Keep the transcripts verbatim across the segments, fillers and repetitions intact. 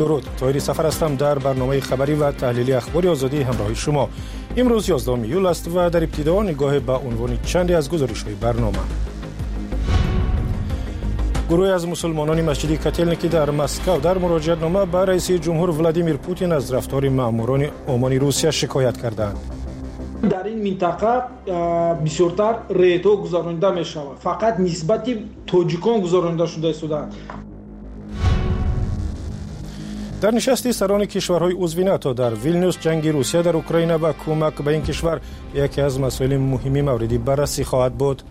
درود، طاهری سفر هستم در برنامه خبری و تحلیلی اخباری آزادی همراه شما. امروز یازدهم ایول است و در ابتدا نگاه به عنوان چندی از گزارش‌های برنامه. گروه از مسلمانان مسجد کاتولیکی در مسکو در مراجعتنامه به رئیس جمهور ولادیمیر پوتین از رفتار ماموران عمانی روسیه شکایت کردند. در این منطقه بسیارتر ریت‌ها گذرانده می شود، فقط نسبت تاجیکان گذرانده شده است. در نشست سران کشورهای عضو ناتو در ویلنیوس جنگ روسیه در اوکراین و کمک به این کشور یکی از مسائل مهمی موردی بررسی خواهد بود.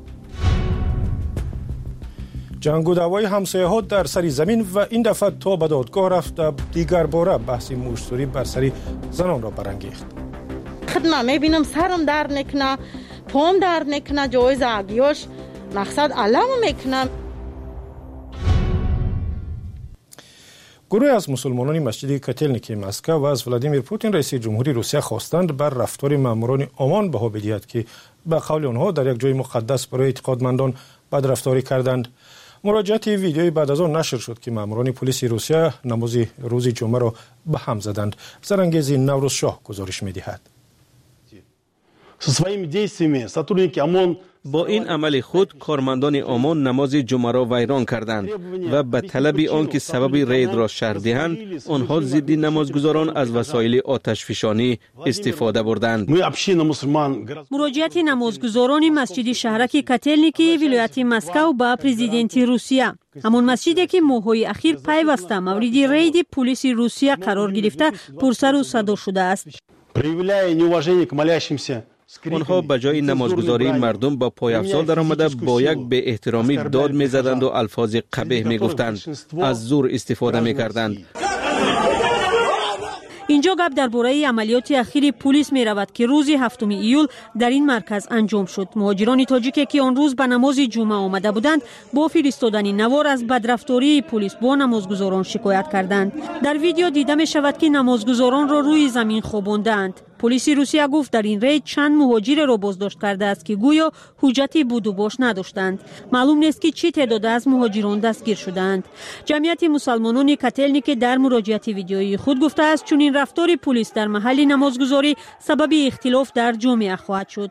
جنگ و دعوای همسایه‌ها در سر زمین و این دفعه تا به دادگاه رفت، دیگر باره بحث مشتری بر سر زنان را برانگیخت. خدمه میبینم سرم درد نکنه، پام درد نکنه، جای زاگیاش مقصد علم میکنم. گروه از مسلمانان مسجد کاتولیکی مسکو و از ولادیمیر پوتین رئیس جمهوری روسیه خواستند بر رفتار ماموران عمان بها بدهد که به قول آنها در یک جای مقدس برای اعتقادمندان بدرفتاری کردند. مراجعات ویدیویی بعد از آن نشر شد که ماموران پلیس روسیه نماز روز جمعه را به هم زدند. سرانگیز نوروز شاه گزارش می‌دهد. با این عمل خود کارمندان عمان نماز جمعه را ویران کردند و به طلب آنکه سبب رید را شرح دهند، آنها ضد نمازگزاران از وسایل آتشفشانی استفاده بردند. مراجعت نمازگزاران مسجد شهرک کاتولیکی ولایت مسکو با پرزیدنت روسیه، همون مسجدی که ماه‌های اخیر پیوسته مورد رید پلیس روسیه قرار گرفته پرسر و صدا شده است. آنها به جای نمازگزاری مردم با پای افزار در آمده با یک به احترامی داد می زدند و الفاظ قبیح می گفتند، از زور استفاده می کردند. اینجا گپ درباره عملیات اخیر پلیس می رود که روز هفتم ایول در این مرکز انجام شد. مهاجران تاجیکی که آن روز به نماز جمعه آمده بودند با فرستادن نوار از بدرفتاری پلیس با نمازگزاران شکایت کردند. در ویدیو دیده می شود که نمازگزاران را روی زمین خواباندند. پلیس روسیه گفت در این رید چند مهاجر را بازداشت کرده است که گویا حجتی بود و باش نداشتند. معلوم نیست که چه تعداد از مهاجران دستگیر شدند. جمعیت مسلمانان کاتولیک در مراجعت ویدیویی خود گفته است چنین رفتار پلیس در محل نمازگزاری سبب اختلاف در جامعه خواهد شد.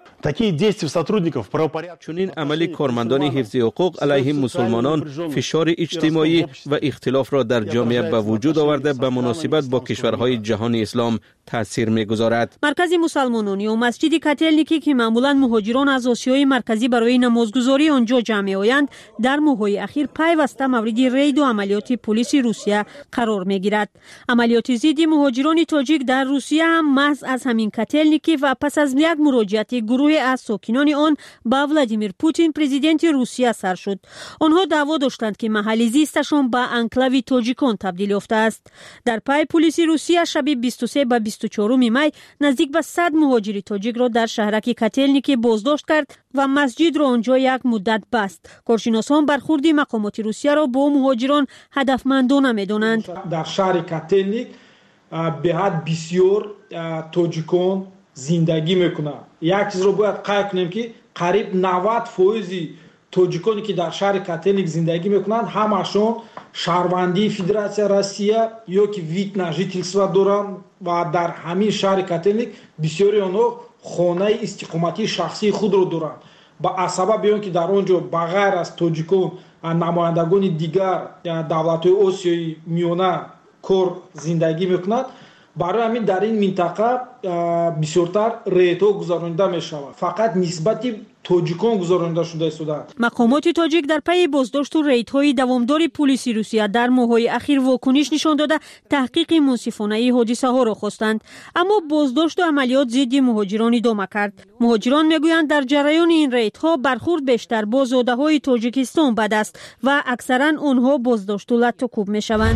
چنین عمل کارمندان حفظ حقوق علیه مسلمانان فشار اجتماعی و اختلاف را در جامعه به وجود آورده به مناسبت با کشورهای جهان اسلام تاثیر می‌گذارد. مرکز مسلمانان یا مسجد کاتولیکی که معمولا مهاجران از آسیای مرکزی برای نمازگزاری آنجا جمع آیند، در ماه‌های اخیر پیوسته مورد رید و عملیات پلیس روسیه قرار می‌گیرد. عملیات ضد مهاجران تاجیک در روسیه هم محض از همین کاتولیکی و پس از یک مراجعت گروه از ساکنان آن به ولادیمیر پوتین پرزیدنت روسیه سر شد. آنها دعوا داشتند که محل زیستشان به انکلاو تاجیکان تبدیل یافته است. در پای پلیس روسیه شب بیست و سه به بیست و چهار می نزدیک به صد مهاجر تاجیک را در شهرک کاتولیکی بازداشت کرد و مسجد را آنجا یک مدت بست. کارشناسان برخورد مقامات روسیه را با مهاجران هدفمندانه می‌دانند. در شهر کاتولیک به حد بسیار تاجیکان زندگی میکنند. یک چیز رو باید قید کنیم که قریب نود درصد تاجیکانی که در شهر کاتولیک زندگی میکنند همشون شهروندی فدراسیون روسیه یا که ویتنا ژیتلسوا دارند و در همین شهر کاتولیک بسیاری آنها خانه استقامتی شخصی خود را دارند. با سبب این که در آنجا بغیر از تاجیکان نمایندگان دیگر دولت‌های آسیای میانه کور زندگی میکنند، برای همین در این منطقه بسیارتر ریت‌ها گذرانده می شود، فقط نسبت تاجیکان گذرانده شده است. مقامات تاجیک در پی بازداشت و ریدهای دوامدار پلیس روسیه در ماه‌های اخیر واکنش نشان داده تحقیق منصفانه حادثه ها را خواستند، اما بازداشت و عملیات ضد مهاجران ادامه کرد. مهاجران میگویند در جریان این ریدها برخورد بیشتر با زاده‌های تاجیکستان بد است و اکثرا آنها بازداشت و لطوکوب میشوند.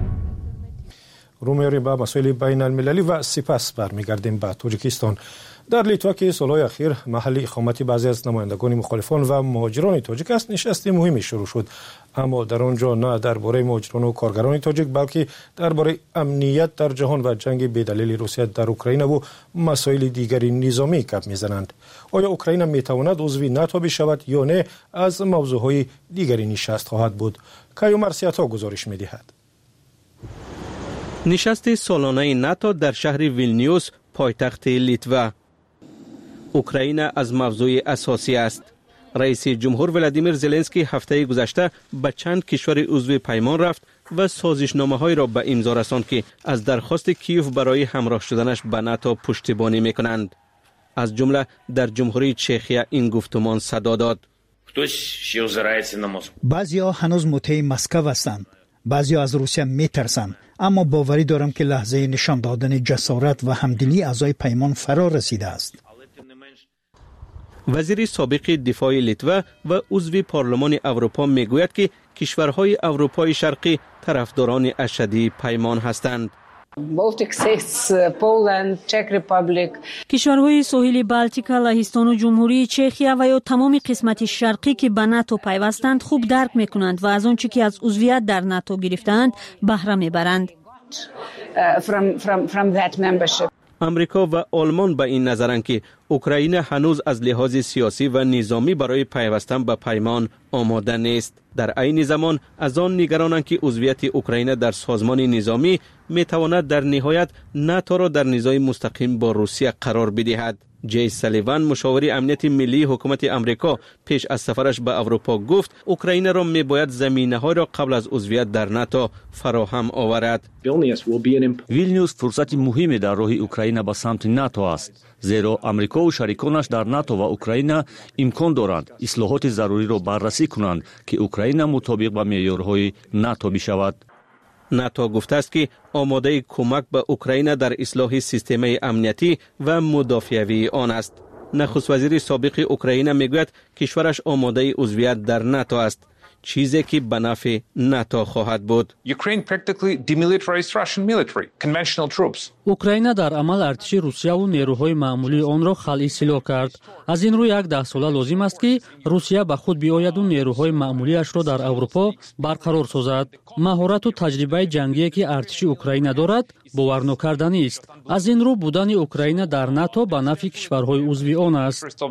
رو میاریم به مسائل بین المللی و سپس برمیگردیم به تاجیکستان. در لیتوا که سالهای اخیر محل اقامت بعضی از نمایندگان مخالفان و مهاجران تاجیک است، نشست مهمی شروع شد، اما در آنجا نه درباره مهاجران و کارگران تاجیک بلکه درباره امنیت در جهان و جنگ بی‌دلیل روسیه در اوکراین و مسائل دیگری نظامی گپ میزنند. آیا اوکراین میتواند عضو ناتو بشود یا نه؟ از موضوعهای دیگری نشست خواهد بود. کایو مرسیاتا گزارش میدهد. نشست سالانه ناتو در شهر ویلنیوس پایتخت لیتوا. اوکراین از موضوع اساسی است. رئیس جمهور ولادیمیر زلنسکی هفته گذشته به چند کشور عضو پیمان رفت و سازشنامه‌های را به امضا رساند که از درخواست کیف برای همراه شدنش به ناتو پشتیبانی می‌کنند. از جمله در جمهوری چخیا این گفتمان صدا داد. بعضی‌ها هنوز مطیع مسکو هستند. بعضی‌ها از روسیه می‌ترسند، اما باوری دارم که لحظه نشان دادن جسارت و همدلی اعضای پیمان فرا رسیده است. وزیر سابق دفاع لیتوا و عضو پارلمان اروپا میگوید که کشورهای اروپای شرقی طرفداران اشدی پیمان هستند. کشورهای ساحل بالتیک، لهستان و جمهوری چخیا و یا تمام قسمت شرقی که به ناتو پیوستند خوب درک میکنند و از آنچه که از عضویت در ناتو گرفتند بهره میبرند. امریکا و آلمان به این نظرند که اوکراین هنوز از لحاظ سیاسی و نظامی برای پیوستن به پیمان آماده نیست. در عین زمان از آن نگرانند که عضویت اوکراین در سازمان نظامی میتواند در نهایت ناتو را در نزاع مستقیم با روسیه قرار بدهد. جی سالیوان، مشاور امنیت ملی حکومت امریکا، پیش از سفرش به اروپا گفت اوکراین را میباید زمینه‌ها را قبل از عضویت در ناتو فراهم آورد. ویلنیوس فرصت مهمی در راه اوکراین به سمت ناتو است، زیرا امریکا و شریکانش در ناتو و اوکراین امکان دارند اصلاحات ضروری را بررسی کنند که اوکراین مطابق با معیارهای ناتو بشود. ناتو گفته است که آماده کمک به اوکراین در اصلاح سیستم امنیتی و مدافعی آن است. نخست وزیر سابق اوکراین میگوید کشورش آماده عضویت در ناتو است، چیزی که به نفع ناتو خواهد بود. اوکراین در عمل ارتش روسیه و نیروهای معمولی آن را خلع سلاح کرد. از این روی یک ده ساله لازم است که روسیه به خود بیاید و نیروهای معمولیش را در اروپا برقرار سازد. مهارت و تجربه جنگی که ارتش اوکراین دارد باور نکردنی است. از این رو بودن اوکراین در ناتو به نفع کشورهای عضو آن است.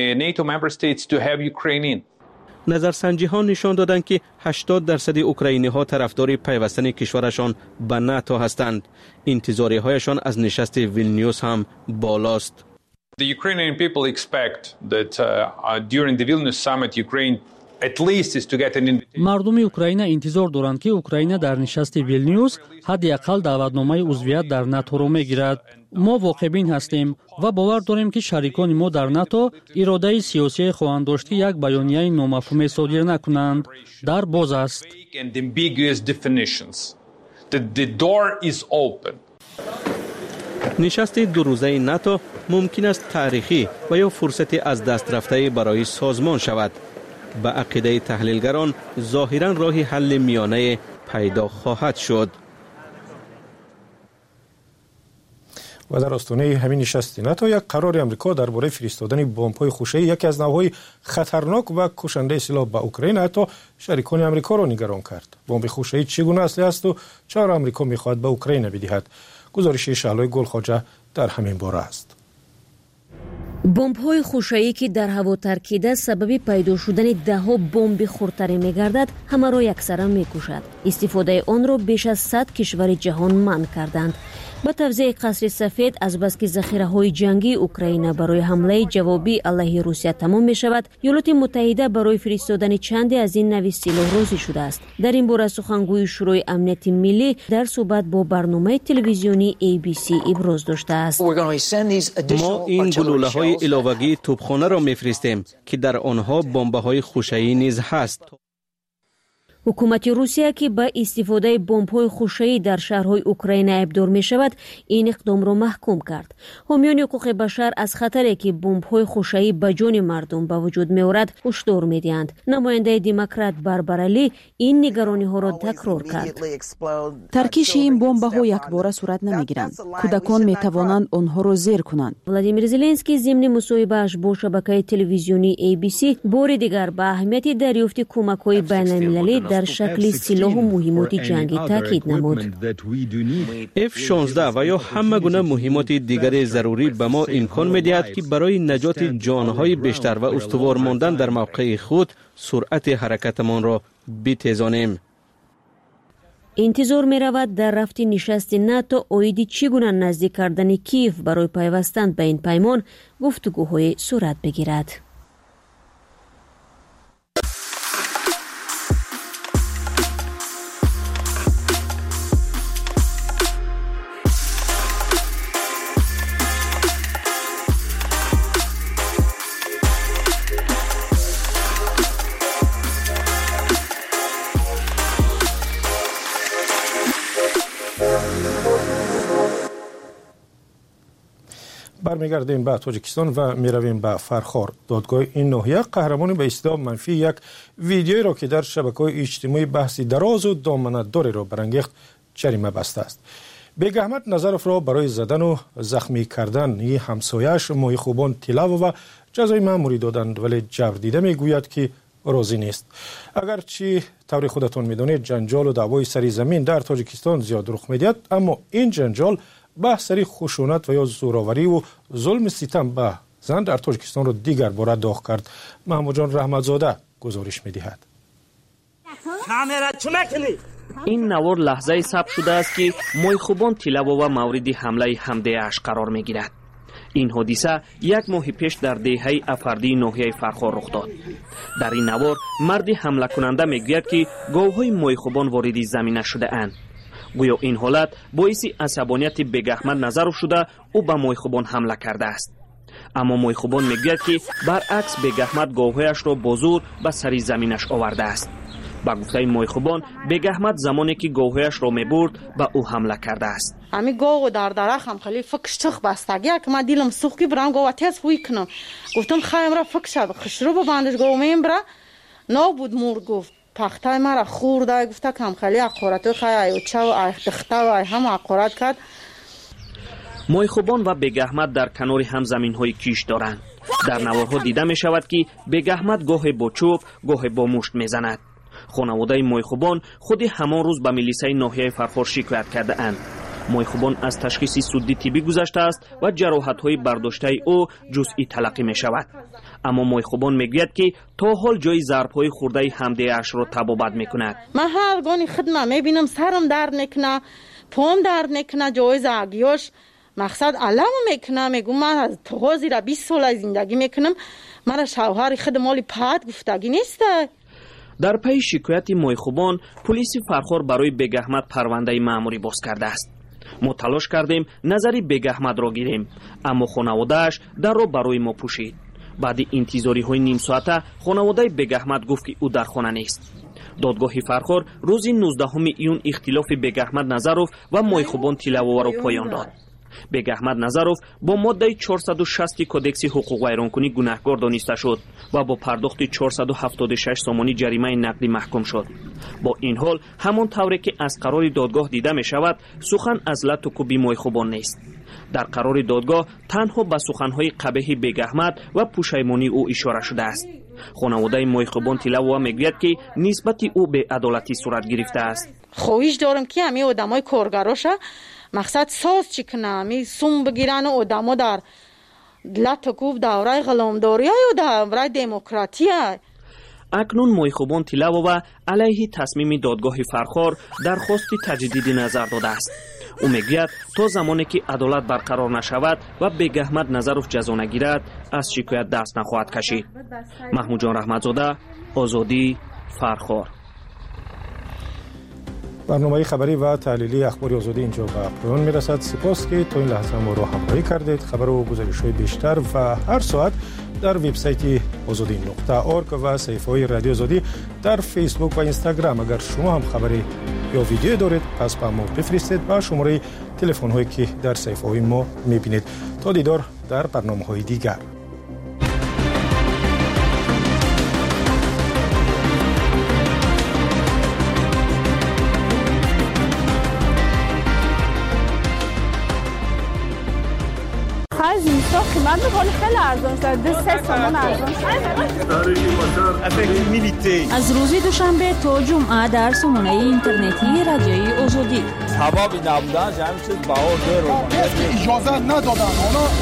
نظرسنجی ها نشان دادند که هشتاد درصد اوکراینی ها طرفدار پیوستن کشورشان به ناتو هستند. انتظاری هایشان از نشست ویلنیوس هم بالاست. The Ukrainian people expect that uh, during the Vilnius summit Ukraine at least is to get an invitation. مردم اوکراین انتظار دارند که اوکراین در نشست ویلنیوس حداقل دعوتنامه عضویت در ناتو را میگیرد. ما واقعبین هستیم و باور داریم که شریکان ما در ناتو اراده سیاسی خواهند داشت که یک بیانیه نامفهوم صادر نکنند. در باز است. نشست دو روزه ناتو ممکن است تاریخی و یا فرصت از دست رفته برای سازمان شود. به عقیده تحلیلگران ظاهرا راه حل میانه پیدا خواهد شد. و در آستانه همین نشست ناتو یک قرار امریکا درباره فرستادن بمب‌های خوشه‌ای، یکی از نوع‌های خطرناک و کشنده سلاح به اوکراین، حتی شریکان امریکا را نگران کرد. بمب خوشه‌ای چگونه اصلی است و چرا امریکا می‌خواهد به اوکراین بدهد؟ گزارش شعلای گلخواجه در همین باره است. بمب‌های خوشه‌ای که در هوا ترکیده سبب پیدا شدن ده‌ها بمب خردتری می‌گردد، همه را یکسره می‌کشد. استفاده آن را بیش از صد کشور جهان منع کردند. با توزیع قصر سفید از بس که ذخیره‌های جنگی اوکراین برای حمله جوابی علیه روسیه تمام می‌شود، ایالات متحده برای فرستادن چندی از این نوع سلاح راضی شده است. در این باره سخنگوی شورای امنیت ملی در صحبت با برنامه تلویزیونی ای بی سی ابراز داشته است. ما این گلوله‌های علاوه‌ای توپخانه را می‌فرستیم که در آنها بمب‌های خوشه‌ای نیز هست. حکومت روسیه که با استفاده بمب‌های خوشه‌ای در شهرهای اوکراین ابدار می‌شود، این اقدام را محکوم کرد. حامیان حقوق بشر از خطری که بمب‌های خوشه‌ای به جان مردم به وجود می‌آورد هشدار می‌دهند. نماینده دموکرات باربارا لی این نگرانی‌ها را تکرار کرد. ترکیش این بمب‌ها یکباره صورت نمی‌گیرند. کودکان می‌توانند آنها را زیر کنند. ولادیمیر زلنسکی ضمن مصاحبه‌اش با شبکه تلویزیونی ای بی سی بار دیگر به اهمیت دریافت کمک‌های بین‌المللی در شکل سلاح و مهمات جنگی تاکید نمود. اف شانزده و یا همه گونه مهمات دیگر ضروری به ما امکان می‌دهد که برای نجات جان‌های بیشتر و استوار ماندن در موقع خود سرعت حرکتمان را بتیزانیم. انتظار می رود در رفت نشست ناتو اویدی چگونه نزدیک کردن کیف برای پیوستن به این پیمان گفتگوهای صورت بگیرد. برمیگردیم به تاجیکستان و میرویم به فرخار. دادگاه این ناحیه قهرمانی به اصطلاح منفی یک ویدیویی را که در شبکه‌های اجتماعی بحثی دراز و دامنه‌داری را برانگیخت جریمه بسته است. بیگ احمد نظروف را برای زدن و زخمی کردن ی همسایه‌اش ماهی خوبان طلب و جزای مأموری دادند، ولی جبر دیده میگوید که راضی نیست. اگرچه طور خودتان میدانید جنجال و دعوای سری زمین در تاجیکستان زیاد رخ میدهد، اما این جنجال بحث سری خشونت و یا زوراوری و ظلم ستم به زن در تاجیکستان را دیگر باره داغ کرد. محمود جان رحمتزاده گزارش می‌دهد. این نوار لحظه ثبت شده است که مایخوبان طلباوا مورد حمله حمده اش قرار می‌گیرد. این حادثه یک ماه پیش در دهه افردی ناحیه فرخار رخ داد. در این نوار مرد حمله کننده میگوید که گاوهای مایخوبان وارد زمینه شده اند. گویا این حالت باعث عصبانیت بیگ احمد نظروف شده او به مایخوبان حمله کرده است. اما مایخوبان میگوید که برعکس بیگ احمد گاوهایش را با زور به سر زمینش آورده است. با گفته مایخوبان بیگ احمد زمانی که گاوهایش را میبرد به او حمله کرده است. امی گاو در درخت هم خیلی فکش چخ بستگی که من دیلم سوخ کی برام گاو تیز خوی کنم. گفتم خایم را فکش شد خشرو ببندش گاو میم برا نابود مور گفت پختای مرا خورده گفته کم خیلی اقارت خیلی ایوچه و ایختخته و هم اقارت کرد. مایخوبان و بیگ احمد در کنار هم زمین های کیش دارند. در نوارها دیده می شود که بیگ احمد گاه با چوب گاه با مشت می زند. خانواده مایخوبان خود همان روز به میلیسای ناحیه فرخار شکایت کرده اند. مایخوبان از تشخیص سودی طبی گذشته است و جراحت های برداشته او جزئی تلقی می شود. اما مایخوبان میگوید که تا حال جای ضرب های خورده حمده اش را تبابت میکند. من هر گانی خدمت میبینم سرم درد نکنه، پام درد نکنه، جای زاگیاش مقصد علم میکنه. میگم من از تا زیر بیست سال زندگی میکنم، من شوهر خود مالی پد گفتگی نیست. در پی شکایت مایخوبان پلیس فرخار برای بیگ احمد پرونده مأموری باز کرده است. ما تلاش کردیم نظری بیگ احمد را گیریم، اما خانواده‌اش در را برای ما پوشید. بعد انتظاری های نیم ساعته خانواده بیگ احمد گفت که او در خانه نیست. دادگاه فرخار روز نوزدهم ایون اختلاف بیگ احمد نظروف و مایخوبان طلباوا را پایان داد. بیگ احمد نظروف با ماده چهارصد و شصت کودکس حقوق ویرانکنی گناهکار دانسته شد و با پرداخت چهارصد و هفتاد و شش سامانی جریمه نقدی محکوم شد. با این حال همان طوری که از قرار دادگاه دیده می شود سخن از لط و کوبی مایخوبان نیست. در قرار دادگاه تنها به سخنهای قبیح بیگ احمد و پشیمانی او اشاره شده است. خانواده مایخوبان طلباوا میگوید که نسبت او به عدالتی صورت گرفته است. خواهش دارم که همه آدمای کارگراشه مقصد ساز چی کنه، می سوم بگیرن و آدما در لط و کوب دوره غلامداری و دوره دموکراتی. اکنون مایخوبان طلباوا علیه تصمیم دادگاه فرخار درخواست تجدید نظر داده است. او میگوید تا زمانی که عدالت برقرار نشود و بیگ احمد نظروف جزا نگیرد از شکایت دست نخواهد کشید. محمود جان رحمتزاده، آزادی، فرخار. برنامه خبری و تحلیلی اخبار آزادی اینجا به پایان میرسد. سپاس که تا این لحظه ما را همراهی کردید. خبر و گزارش‌های بیشتر و هر ساعت در وبسایت آزادی نقطه اورگ و صفحه‌های رادیو آزادی در فیسبوک و اینستاگرام. اگر شما هم خبری یا ویدیو دارید پس به ما بفرستید با شماره تلفن هایی که در صفحه‌های ما میبینید. تا دیدار در برنامه‌های دیگر. از اینستا قیمت میکنه خیلی ارزان شد. دو سه سامان ارزان شد. از روز دوشنبه تا جمعه در سامانه اینترنتی رادیوی آزادی. سبب نبودن جمع شد با او دو رو اجازه ندادن. حالا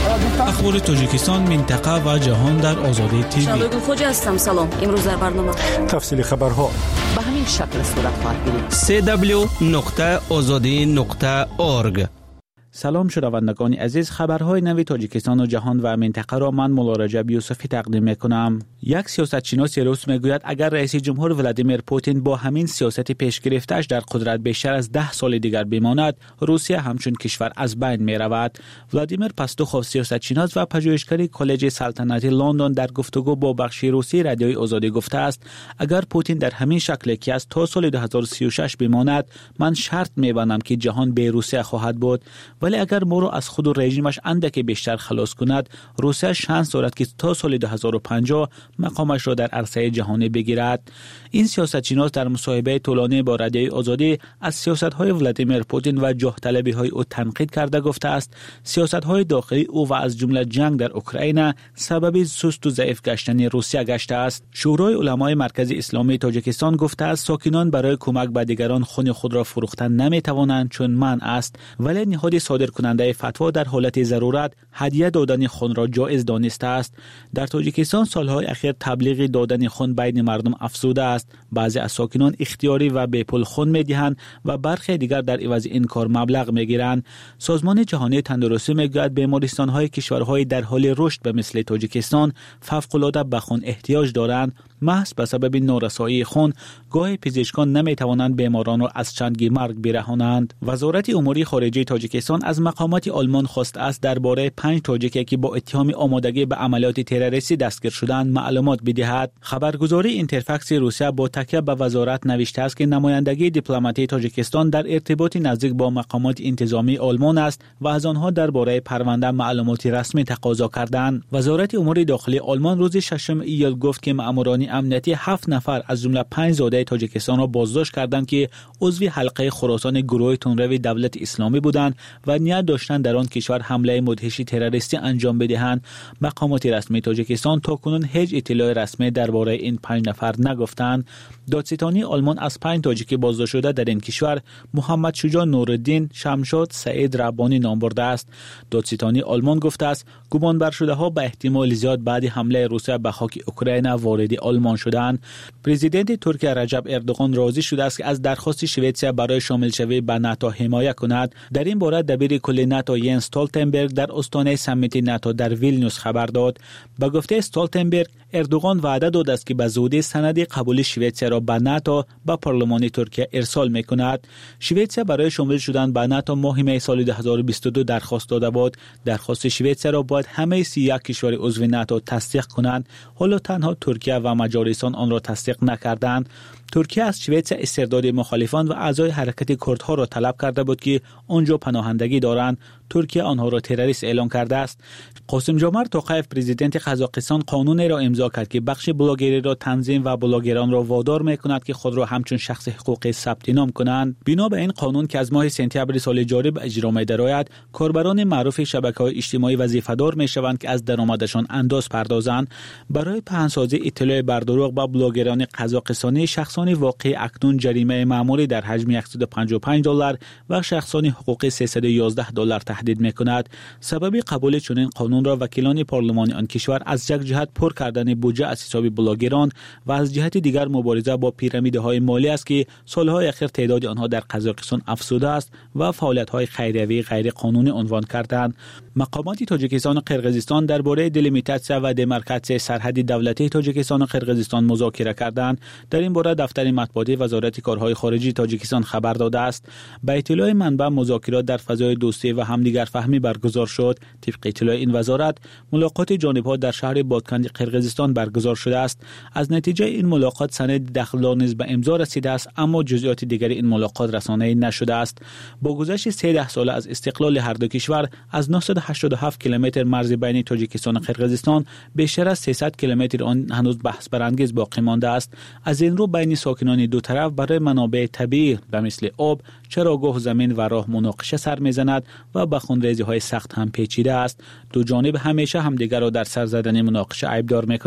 اخبار تاجیکستان، منطقه و جهان در آزادی تیوی. شادگل خوجا هستم. سلام. امروز در برنامه تفصیل خبرها به همین شکل صورت خواهد گرفت. سه دبلیو نقطه آزادی نقطه اورگ. سلام شنوندگان عزیز، خبرهای نوی تاجیکستان و جهان و منطقه را من مولا رجب یوسفی تقدیم میکنم. یک سیاستشناس روس میگوید اگر رئیس جمهور ولادیمیر پوتین با همین سیاست پیش گرفته‌اش در قدرت بیشتر از ده سال دیگر بماند، روسیه همچون کشور از بین میرود. ولادیمیر پاستوخوف، سیاستشناس و پژوهشگر کالج سلطنتی لندن، در گفتگو با بخش روسی رادیوی آزادی گفته است اگر پوتین در همین شکل که از تا سال دو هزار و سی و شش بماند، من شرط میبندم که جهان به روسیه خواهد بود. ولی اگر ما رو از خود و رژیمش اندکی بیشتر خلاص کند، روسیه شانس دارد که تا سال دو هزار و پنجاه مقامش را در عرصه جهانی بگیرد. این سیاستشناس در مصاحبه طولانی با رادیوی آزادی از سیاست‌های ولادیمیر پوتین و جاه طلبی‌های او تنقید کرده گفته است سیاست‌های داخلی او و از جمله جنگ در اوکراین سبب سست و ضعیف گشتن روسیه گشته است. شورای علمای مرکز اسلامی تاجیکستان گفته است ساکنان برای کمک به دیگران خون خود را فروختن نمی‌توانند چون منع است، ولی نهاد صادر کننده فتوا در حالت ضرورت هدیه دادن خون را جایز دانسته است. در تاجیکستان سالهای اخیر تبلیغ دادن خون بین مردم افزوده است. بعضی از ساکنان اختیاری و به پول خون می‌دهند و برخی دیگر در عوض این کار مبلغ می‌گیرند. سازمان جهانی تندرستی می‌گوید بیمارستان‌های کشورهای در حال رشد به مثل تاجیکستان فوق‌العاده به خون احتیاج دارند. محض به سبب نارسایی خون گاهی پزشکان نمی‌توانند بیماران را از چنگ مرگ برهانند. وزارت امور خارجه تاجیکستان از مقامات آلمان خواسته است درباره پنج تاجیکی که با اتهام آمادگی به عملیات تروریستی دستگیر شدند معلومات بدهد. خبرگزاری اینترفاکس روسیه با تکیه به وزارت نوشته است که نمایندگی دیپلماتی تاجیکستان در ارتباط نزدیک با مقامات انتظامی آلمان است و از آنها درباره پرونده معلومات رسمی تقاضا کردند. وزارت امور داخلی آلمان روز ششم ایول گفت که ماموران امنیتی هفت نفر از جمله پنج زاده تاجیکستان را بازداشت کردند که عضو حلقه خراسان گروه تندرو دولت اسلامی بودند و نیت داشتند در آن کشور حمله مدهش تروریستی انجام بدهند. مقامات رسمی تاجیکستان تاکنون هیچ اطلاع رسمی درباره این پنج نفر نگفتند. دادستانی آلمان از پنج تاجیک بازداشت شده در این کشور محمد شجاع نورالدین، شمشاد سعید ربانی نام برده است. دادستانی آلمان گفته است گمانبر شده ها به احتمال زیاد بعد حمله روسیه به خاک اوکراین وارد آلمان شدند. پرزیدنت ترکیه رجب اردوغان راضی شده است که از درخواست سوئیسریا برای شامل شوی به ناتو حمایت کند. در این باره دبیر کل ناتو ینس استولتنبرگ در آستانه سمیت ناتو در ویلنیوس خبر داد. با گفته استولتنبرگ اردوغان وعده داد است که به زودی سند قبول سوئیسریا را به ناتو به پارلمان ترکیه ارسال میکند. سوئیسریا برای شامل شدن به ناتو ماه می سال دو هزار و بیست و دو درخواست داده بود. درخواست سوئیسریا را باید همه سی و یک کشور عضو ناتو تصدیق کنند. حالا تنها ترکیه و مجارستان آن را تصدیق نکردند. ترکیه از سوئیسریا استرداد مخالفان و اعضای حرکت کردها را طلب کرده بود که آنجا پناهندگی دارند. ترکیه آنها را تروریست اعلام کرده است. قاسم جمعت توقیف پرزیدنت قزاقستان قانونی را امضا کرد که بخش بلاگری را تنظیم و بلاگران را وادار می‌کند که خود را همچون شخص حقوقی ثبت نام کنند. بنا به این قانون که از ماه سپتامبر سال جاری به اجرا می‌درآید، کاربران معروف شبکه‌های اجتماعی وظیفه‌دار می‌شوند که از درآمدشان انداز پردازند. برای پهن‌سازی اطلاع بر دروغ با بلاگران قزاقستانی، شخصان واقعی اکنون جریمه معمولی در حجم صد و پنجاه و پنج دلار و شخصان حقوقی سیصد و یازده دلار تهدید می‌کند. سبب قبول چنین قانون را وکیلان پارلمان آن کشور از یک جهت پر کردن بودجه از حساب بلاگران و از جهت دیگر مبارزه با پیرامیدهای مالی است که سالهای اخیر تعداد آنها در قزاقستان افزوده است و فعالیت‌های خیریوی غیر قانونی عنوان کردند. مقامات تاجیکستان و قرقیزستان درباره دلیمیتاسیا و دمارکاسیون سرحدی دولتی تاجیکستان و قرقیزستان مذاکره کردند. در این باره دفتر مطبوعاتی وزارت کارهای خارجی تاجیکستان خبر داده است. به اطلاع منبع مذاکرات در فضای دوستی و همدیگر فهمی برگزار شد. طبق اطلاع این وزارت ملاقات جانب‌ها در شهر بادکند قرقیزستان برگزار شده است. از نتیجه این ملاقات سند دخل نیز به امضا رسیده است، اما جزئیات دیگری این ملاقات رسانه‌ای نشده است. با گذشت سیزده سال از استقلال هر دو کشور از نهصد و هشتاد و هفت کیلومتر مرز بین تاجیکستان و قرقیزستان بیشتر از سیصد کیلومتر آن هنوز بحث برانگیز باقی مانده است. از این رو بین ساکنان دو طرف برای منابع طبیعی به مثل آب، چراگاه، زمین و راه مناقشه سر می‌زند و به خونریزی‌های سخت هم پیچیده است. دو جانب همیشه همدیگر را در سر زدن مناقشه عیبدار می‌کنند.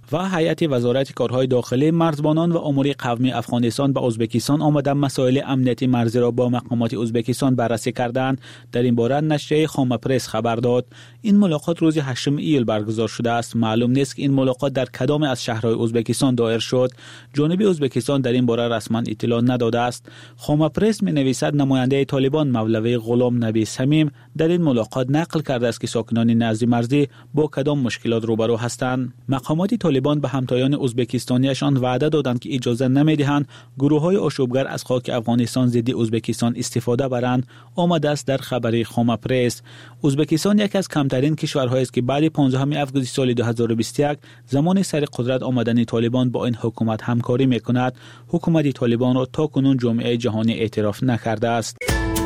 و هیئت وزارت کارهای داخلی، مرزبانان و امور قومی افغانستان به ازبکستان آمده مسائل امنیتی مرزی را با مقامات ازبکستان بررسی کردند. در این باره نشریه خام پرس خبر داد. این ملاقات روز هشتم ایول برگزار شده است. معلوم نیست که این ملاقات در کدام از شهرهای ازبکستان دایر شد. جانب ازبکستان در این باره رسما اطلاع نداده است. خام پرس می نویسد نماینده طالبان مولوی غلام نبی سمیم در این ملاقات نقل کرده است که ساکنان نزد مرزی با کدام مشکلات روبرو هستند. مقامات طالبان به همتایان ازبکستانیشان وعده دادند که اجازه نمیدهند گروه‌های آشوبگر از خاک افغانستان ضد ازبکستان استفاده برند. آمده است در خبری خام پرس. ازبکستان یکی از کمترین کشورهایی است که بعد پانزدهم آگوست سال دو هزار و بیست و یک زمان سر قدرت آمدن طالبان با این حکومت همکاری میکند. حکومت طالبان را تا کنون جامعه جهانی اعتراف نکرده است.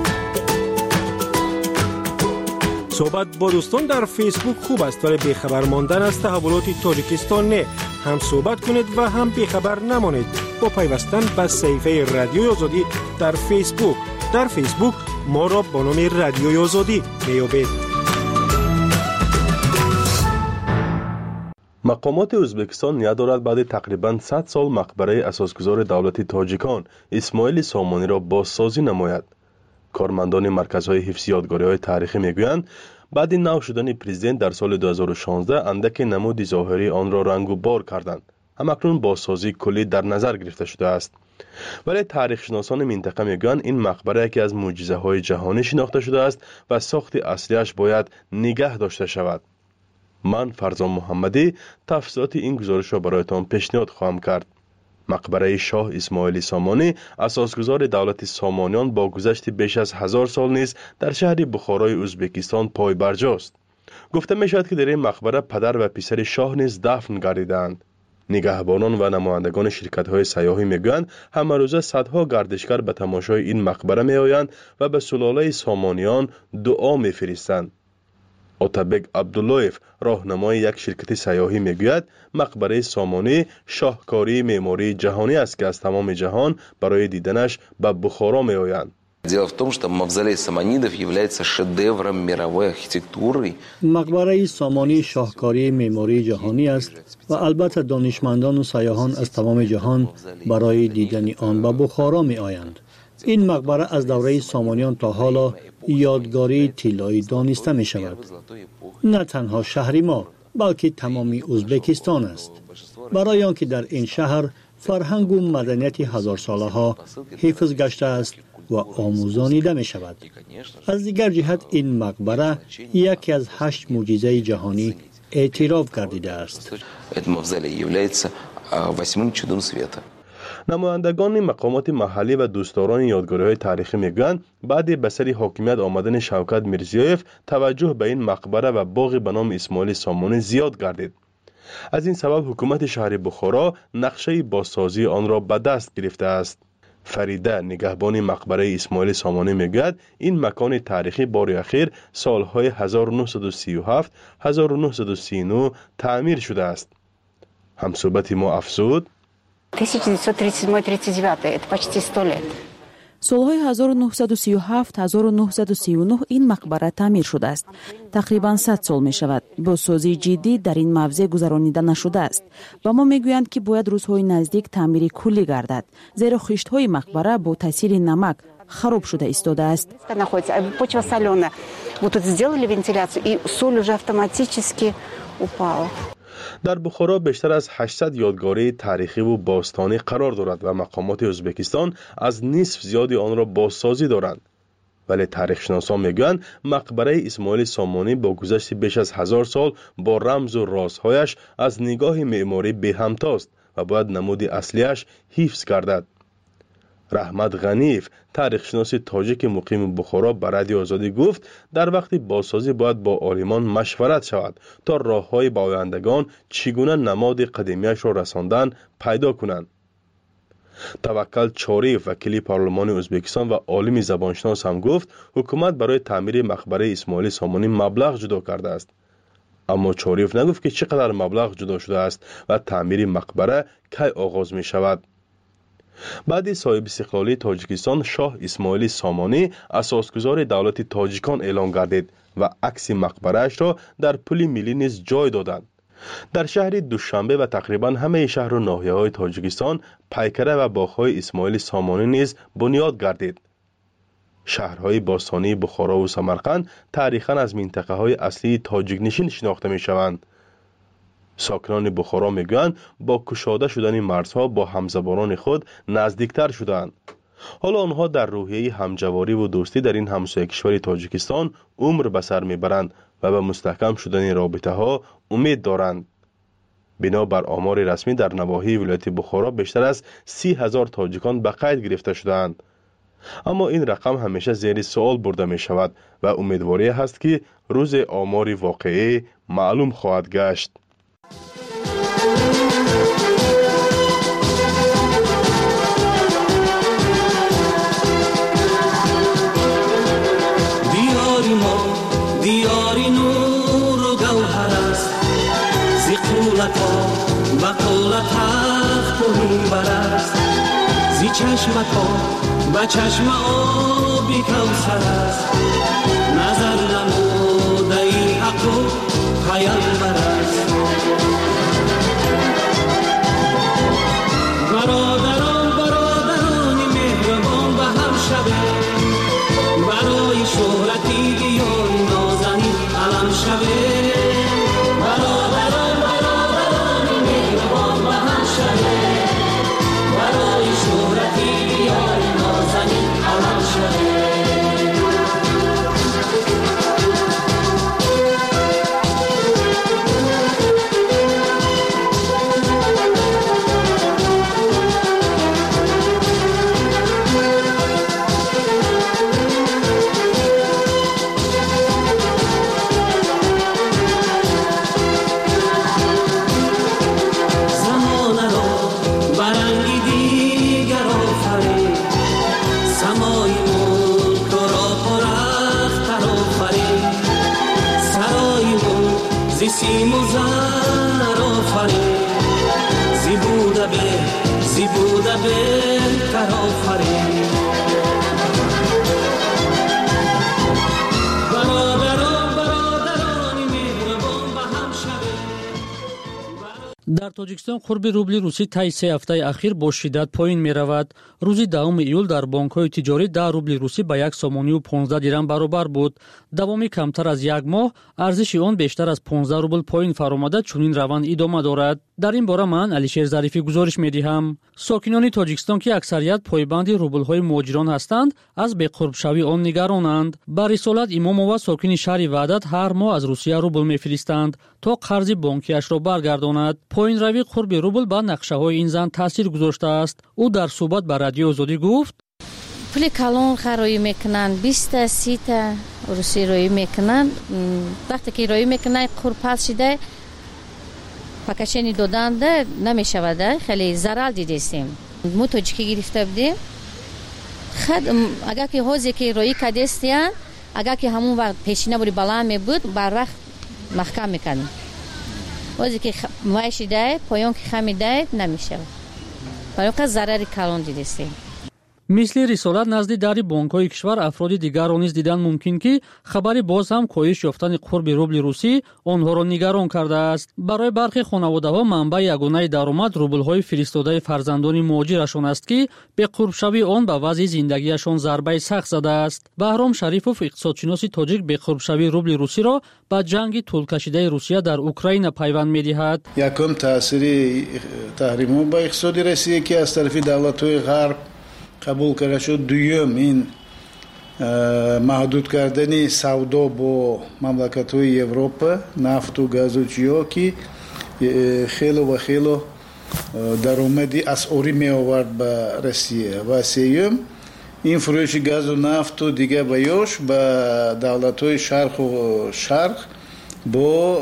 صحبت با دوستان در فیسبوک خوب است ولی بیخبر ماندن از تحولات تاجیکستان نه. هم صحبت کنید و هم بیخبر نمانید با پیوستن به صفحه رادیوی آزادی در فیسبوک. در فیسبوک ما را با نام رادیوی آزادی میابید. مقامات ازبکستان نیا دارد بعد تقریباً صد سال مقبره اساسگزار دولت تاجیکان اسماعیل سامانی را بازسازی نماید. کارمندان مرکزهای حفظ یادگاری‌های تاریخی میگویند بعد نو شدن پرزیدنت در سال دو هزار و شانزده اندک نمود ظاهری آن را رنگ و بار کردند. همکنون بازسازی کلی در نظر گرفته شده است. ولی تاریخ شناسان منطقه میگویند این مقبره یکی از معجزه‌های جهانی شناخته شده است و ساخت اصلیش باید نگه داشته شود. من فرزان محمدی تفصیلات این گزارش را برایتان پیشنهاد خواهم کرد. مقبره شاه اسماعیل سامانی اساسگزار دولت سامانیان با گذشت بیش از هزار سال نیز در شهر بخارای ازبکستان پای برجاست. گفته می شود که در این مقبره پدر و پسر شاه نیز دفن گردیدند. نگهبانان و نمایندگان شرکت‌های سیاحی میگویند همه روزه صدها گردشگر به تماشای این مقبره میآیند و به سلاله سامانیان دعا میفرستند. اتابک عبداللهیف راهنمای یک شرکت سیاحی میگوید مقبره سامانی شاهکاری معماری جهانی است که از تمام جهان برای دیدنش به بخارا میآیند. Дело в том, что мавзолей саманидов является шедевром мировой архитектуры. مقبره سامانی شاهکاری معماری جهانی است و البته دانشمندان و سیاحان از تمام جهان برای دیدن آن به بخارا میآیند. این مقبره از دوره سامانیان تا حالا یادگاری طلایی دانسته می شود. نه تنها شهر ما بلکه تمامی ازبکستان است. برای آنکه در این شهر فرهنگ و مدنیت هزار ساله ها حفظ گشته است و آموزانیده می شود. از دیگر جهت این مقبره یکی از هشت معجزه جهانی اعتراف گردیده است. نمایندگان مقامات محلی و دوستداران یادگاری‌های تاریخی میگویند بعد به سر حاکمیت آمدن شوکت میرزیایف توجه به این مقبره و باغ به نام اسماعیل سامانی زیاد گردید. از این سبب حکومت شهر بخارا نقشه بازسازی آن را به دست گرفته است. فریده نگهبان مقبره اسماعیل سامانی میگوید این مکان تاریخی بار اخیر سالهای هزار و نهصد و سی و هفت هزار و نهصد و سی و نه تعمیر شده است. همصحبت ما افزود тысяча девятьсот тридцать седьмой тридцать девятый это почти сто лет. سالهای هزار و نهصد و سی و هفت هزار و نهصد و سی و نه این مقبره تعمیر شده است. تقریباً صد سال می شود. بازسازی جدی در این موضع گذرانیده نشده است. و ما میگویند که باید روزهای نزدیک تعمیر کلی گردد. زیرا خشت‌های مقبره با تاثیر نمک خراب شده ایستاده است. Почва соленая. Вот тут сделали вентиляцию и соль уже автоматически упала. در بخارا بیشتر از هشتصد یادگاری تاریخی و باستانی قرار دارد و مقامات ازبکستان از نصف زیادی آن را بازسازی دارند. ولی تاریخ شناسان میگویند مقبره اسماعیل سامانی با گذشت بیش از هزار سال با رمز و رازهایش از نگاه معماری به همتاست و باید نمود اصلیش حفظ گردد. رحمت غنیف تاریخ شناس تاجیک مقیم بخارا به رادیو آزادی گفت در وقت بازسازی باید با عالمان مشورت شود تا راه‌های به آیندگان چگونه نماد قدیمیش را رساندن پیدا کنند. توکل چاریف وکیل پارلمان ازبکستان و عالم زبانشناس هم گفت حکومت برای تعمیر مقبره اسماعیل سامانی مبلغ جدا کرده است. اما چاریف نگفت که چقدر مبلغ جدا شده است و تعمیر مقبره کی آغاز می شود. بعد صاحب استقلالی تاجیکستان شاه اسماعیل سامانی اساسگزار دولت تاجیکان اعلان گردید و عکس مقبره‌اش را در پل ملی نیز جای دادند. در شهر دوشنبه و تقریبا همه شهر و ناحیه‌های تاجیکستان پیکره و باغ‌های اسماعیل سامانی نیز بنیاد گردید. شهرهای باستانی بخارا و سمرقند تاریخاً از منطقه‌های اصلی تاجیک نشین شناخته می‌شوند. ساکنان بخارا میگویند با کشاده شدن مرزها با همزبانان خود نزدیکتر شدند. حالا آنها در روحیه همجواری و دوستی در این همسایه کشور تاجیکستان عمر به سر میبرند و به مستحکم شدن رابطه ها امید دارند. بنابر آمار رسمی در نواحی ولایت بخارا بیشتر از سی هزار تاجیکان به قید گرفته شدند. اما این رقم همیشه زیر سوال برده می شود و امیدواری هست که روز آمار واقعی معلوم خواهد گشت. دیاری ما دیاری نور و گوهر است، زی قولتا و قولت تخت و منبر است، زی چشمتا و چشم آبی کوثر است، نظر نموده ای حق و پیامبر است. برادران برادرانی مهربان به هم شوه، برای شهرتی دیاری نازنین علم شوه. برادران برادرانی مهربان به هم شوه، برای شهرتی دیاری نازنین علم شوه. سیم و زر آفرین، زی بوده به زی بوده بهتر آفرین. برادران برادرانی مهربان به هم شوه. در تاجیکستان قرب روبل روسی طی سه هفته اخیر با شدت پایین می رود. روزی دهم ایول در بانک‌های تجاری ده روبل روسی به یک سومانی و پانزده درم برابر بود. دوامی کمتر از یک ماه ارزش آن بیشتر از پانزده روبل پایین فرآمده چنین روند ادامه دارد. در این باره من علیشیر ظریفی گزارش می‌دهم. ساکنان تاجیکستان که اکثریت پایبند روبل‌های مهاجران هستند از بی‌قرب شوی آن نگرانند. با رسالت امامова ساکن شهر وحدت هر ماه از روسیه روبل می‌فرستند تا قرض بانکیش را برگرداند. پایین روی قرب روبل با نقشه‌های این زن تاثیر گذاشته است. او در صحبت با رادیو آزادی گفت: پول کلان خرایی میکنن بیست تا سی تا روسی روی میکنن. وقتی که روی میکنن قرب پس شده پاکشنی دادن ده نمیشود، خیلی ضرر دیدیم. مو تاجیکی گرفته بودیم خد اگر که حوزه که روی کدستیان اگر که همون وقت پیشینه بودی بالا می بود بر وقت محکم میکنیم. حوزه که مایشی ده پایان که خمی ده نمیشه، برای که ضرر کلان دیدیم. مثل رسالت نزد دری بانک‌های کشور افراد دیگر را نیز دیدن ممکن که خبری باز هم کاهش یافتن قرب روبل روسی آنها را نگران کرده است. برای برخی خانواده‌ها منبع یگانه درآمد روبل‌های فرستاده فرزندان مهاجرشان است که به قرب شوی آن به وضع زندگیشان ضربه سخت زده است. بهرام شریفوف اقتصادشناس تاجیک به قرب شوی روبل روسی را با جنگ طول‌کشیده روسیه در اوکراین پیوند می‌دهد. یکم تأثیر تحریم‌ها با اقتصاد روسیه که از طرف دولت‌های غرب قبول کرده شد. دوم این محدود کردن سودا با مملکت‌های اروپا نفت و گاز و چیا که خیلی و خیلی درآمدی اسعاری می آورد به روسیه. و سوم این فروش گاز و نفت و دیگه بیاش به دولت‌های شرق و شرق با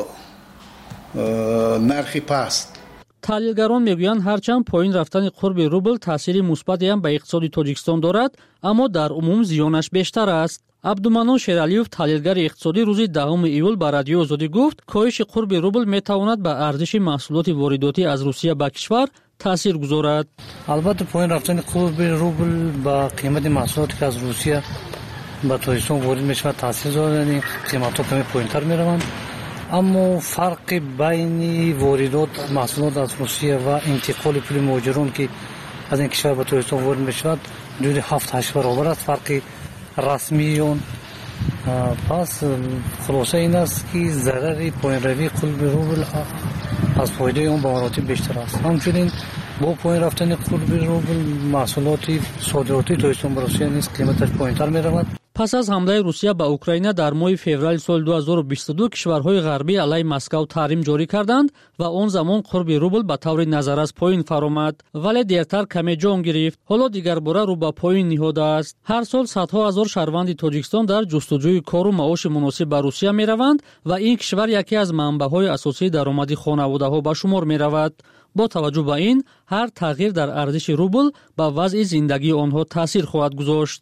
نرخ پست. تحلیلگران میگویند هرچند پایین رفتن قرب روبل تاثیر مثبتی هم به اقتصاد تاجیکستان دارد، اما در عموم زیانش بیشتر است. عبدالمنان شیرالیوف تحلیلگر اقتصادی روز دهم ایول با رادیو آزادی گفت کاهش قرب روبل میتواند به ارزش محصولات وارداتی از روسیه به کشور تاثیر گذارد. البته پایین رفتن قرب روبل با قیمت محصولاتی که از روسیه به تاجیکستان وارد میشود تاثیر دارد، یعنی قیمت‌ها کمی پایین‌تر میروند اما فرق بین واردات محصولات از روسیه و انتقال پول مهاجران که از این کشور به ترکستان وارد میشود حدود هفت هشت برابر است فرق رسمی اون. پس خلاصه این است که ضرر پایین روی قلب روبل از فایده اون به مراتب بیشتر است. همچنین با پایین رفتن قلب روبل محصولات صادراتی ترکستان به روسیه نیز قیمتش پایینتر می رود. پس از حمله روسیه به اوکراین در ماه فوریه سال دو هزار و بیست و دو کشورهای غربی علیه مسکو تحریم جاری کردند و آن زمان قرب روبل به طور نظر پایین فرآمد، ولی دیرتر کمی جان گرفت. حالا دیگر باره رو به پایین نهاده است. هر سال صدها هزار شهروند تاجیکستان در جستجوی کار و معاش مناسب به روسیه می روند و این کشور یکی از منبع‌های اساسی درآمد خانواده‌ها به شمار می رود. با توجه به این هر تغییر در ارزش روبل به وضع زندگی آنها تاثیر خواهد گذاشت.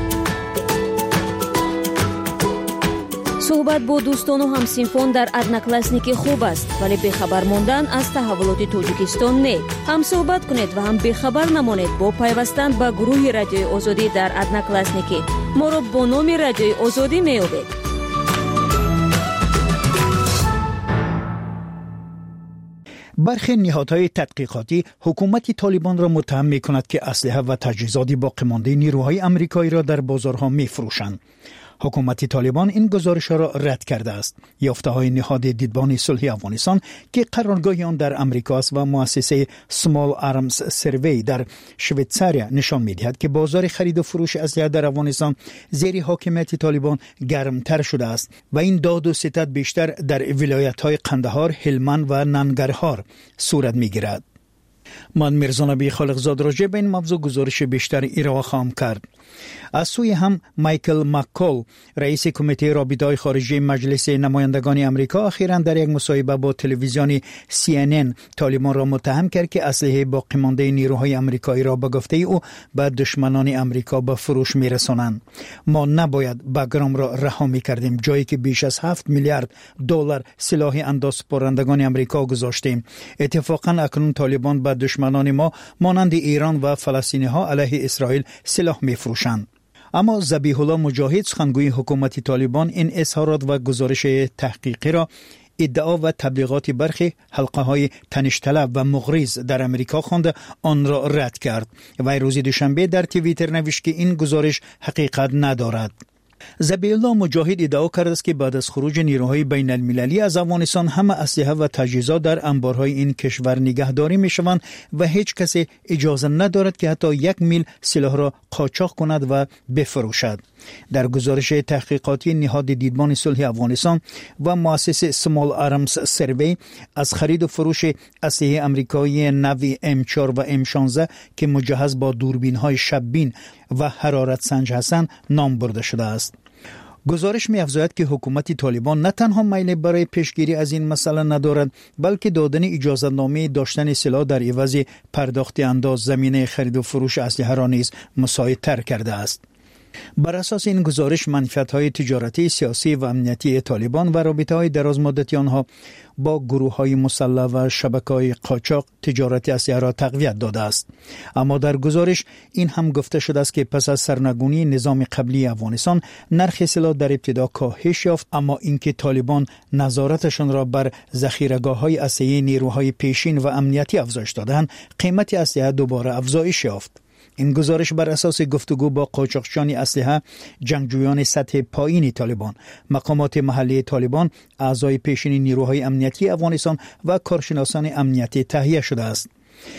صحبت با دوستان و همسینفان در ادناکلاسنیکی خوب است، ولی بخبر ماندن از تحولات تاجیکستان نه. هم صحبت کنید و هم بخبر نمانید با پیوستن به گروه رادیوی آزادی در ادناکلاسنیکی. ما را با نام رادیوی آزادی می‌یابید. برخی نهادهای تحقیقاتی حکومت طالبان را متهم می‌کند که اسلحه و تجهیزات باقی مانده نیروهای آمریکایی را در بازارها می‌فروشند. حکومت طالبان این گزارش را رد کرده است. یافته‌های نهاد دیدبان صلح افغانستان که قرارگاه آن در امریکا است و مؤسسه سمال آرمز سروی در شویتزاریا نشان می‌دهد که بازار خرید و فروش اسلحه در افغانستان زیر حاکمیت طالبان گرمتر شده است و این داد و ستد بیشتر در ولایت‌های قندهار، هلمند و ننگرهار صورت می‌گیرد. من میرزا نبی خالقزاد راجع به این موضوع گزارش بیشتر ارائه خواهم کرد. از سوی هم مایکل مککول رئیس کمیته رابطه‌های خارجی مجلس نمایندگان آمریکا اخیراً در یک مصاحبه با تلویزیون سی ان ان طالبان را متهم کرد که اسلحه باقی مانده نیروهای آمریکایی را به گفته او به دشمنان آمریکا به فروش میرسانند. ما نباید بگرام را رها می‌کردیم، جایی که بیش از هفت میلیارد دلار سلاح اندازه‌سپارندگان آمریکا گذاشتیم. اتفاقاً اکنون طالبان به دشمنان ما مانند ایران و فلسطینی‌ها علیه اسرائیل سلاح می‌فروشند. اما ذبیح الله مجاهد سخنگوی حکومت طالبان این اظهارات و گزارش تحقیقی را ادعا و تبلیغات برخی حلقه‌های تنش‌طلب و مغریض در امریکا خوانده آن را رد کرد. و روز دوشنبه در توییتر نوشت که این گزارش حقیقت ندارد. ذبیح الله مجاهد ادعا کرده است که بعد از خروج نیروهای بین المللی از افغانستان همه اسلحه و تجهیزات در انبارهای این کشور نگهداری میشوند و هیچ کسی اجازه ندارد که حتی یک میل سلاح را قاچاق کند و بفروشد. در گزارش تحقیقاتی نهاد دیدبان صلح افغانستان و مؤسسه سمال آرمز سروی از خرید و فروش اسلحه آمریکایی نوع ام چهار و ام شانزده که مجهز با دوربین‌های شب‌بین و حرارت سنج هستند نام برده شده است. گزارش می‌افزاید که حکومت طالبان نه تنها میل برای پیشگیری از این مسئله ندارد، بلکه دادن اجازه نامه داشتن سلاح در عوض پرداخت انداز زمینه خرید و فروش اسلحه را نیز مساعدتر کرده است. بر اساس این گزارش منفعت‌های تجارتی، سیاسی و امنیتی طالبان و رابطه‌های درازمدتی آنها با گروه‌های مسلح و شبکه‌های قاچاق تجارتی اسلحه را تقویت داده است. اما در گزارش این هم گفته شده است که پس از سرنگونی نظام قبلی افغانستان نرخ سلاح در ابتدا کاهش یافت، اما اینکه طالبان نظارتشان را بر ذخیره‌گاه‌های اسلحه نیروهای پیشین و امنیتی افزایش دادند، قیمت اسلحه دوباره افزایش یافت. این گزارش بر اساس گفتگو با قاچاقچیان اسلحه، جنگجویان سطح پایین طالبان، مقامات محلی طالبان، اعضای پیشین نیروهای امنیتی افغانستان و کارشناسان امنیتی تهیه شده است.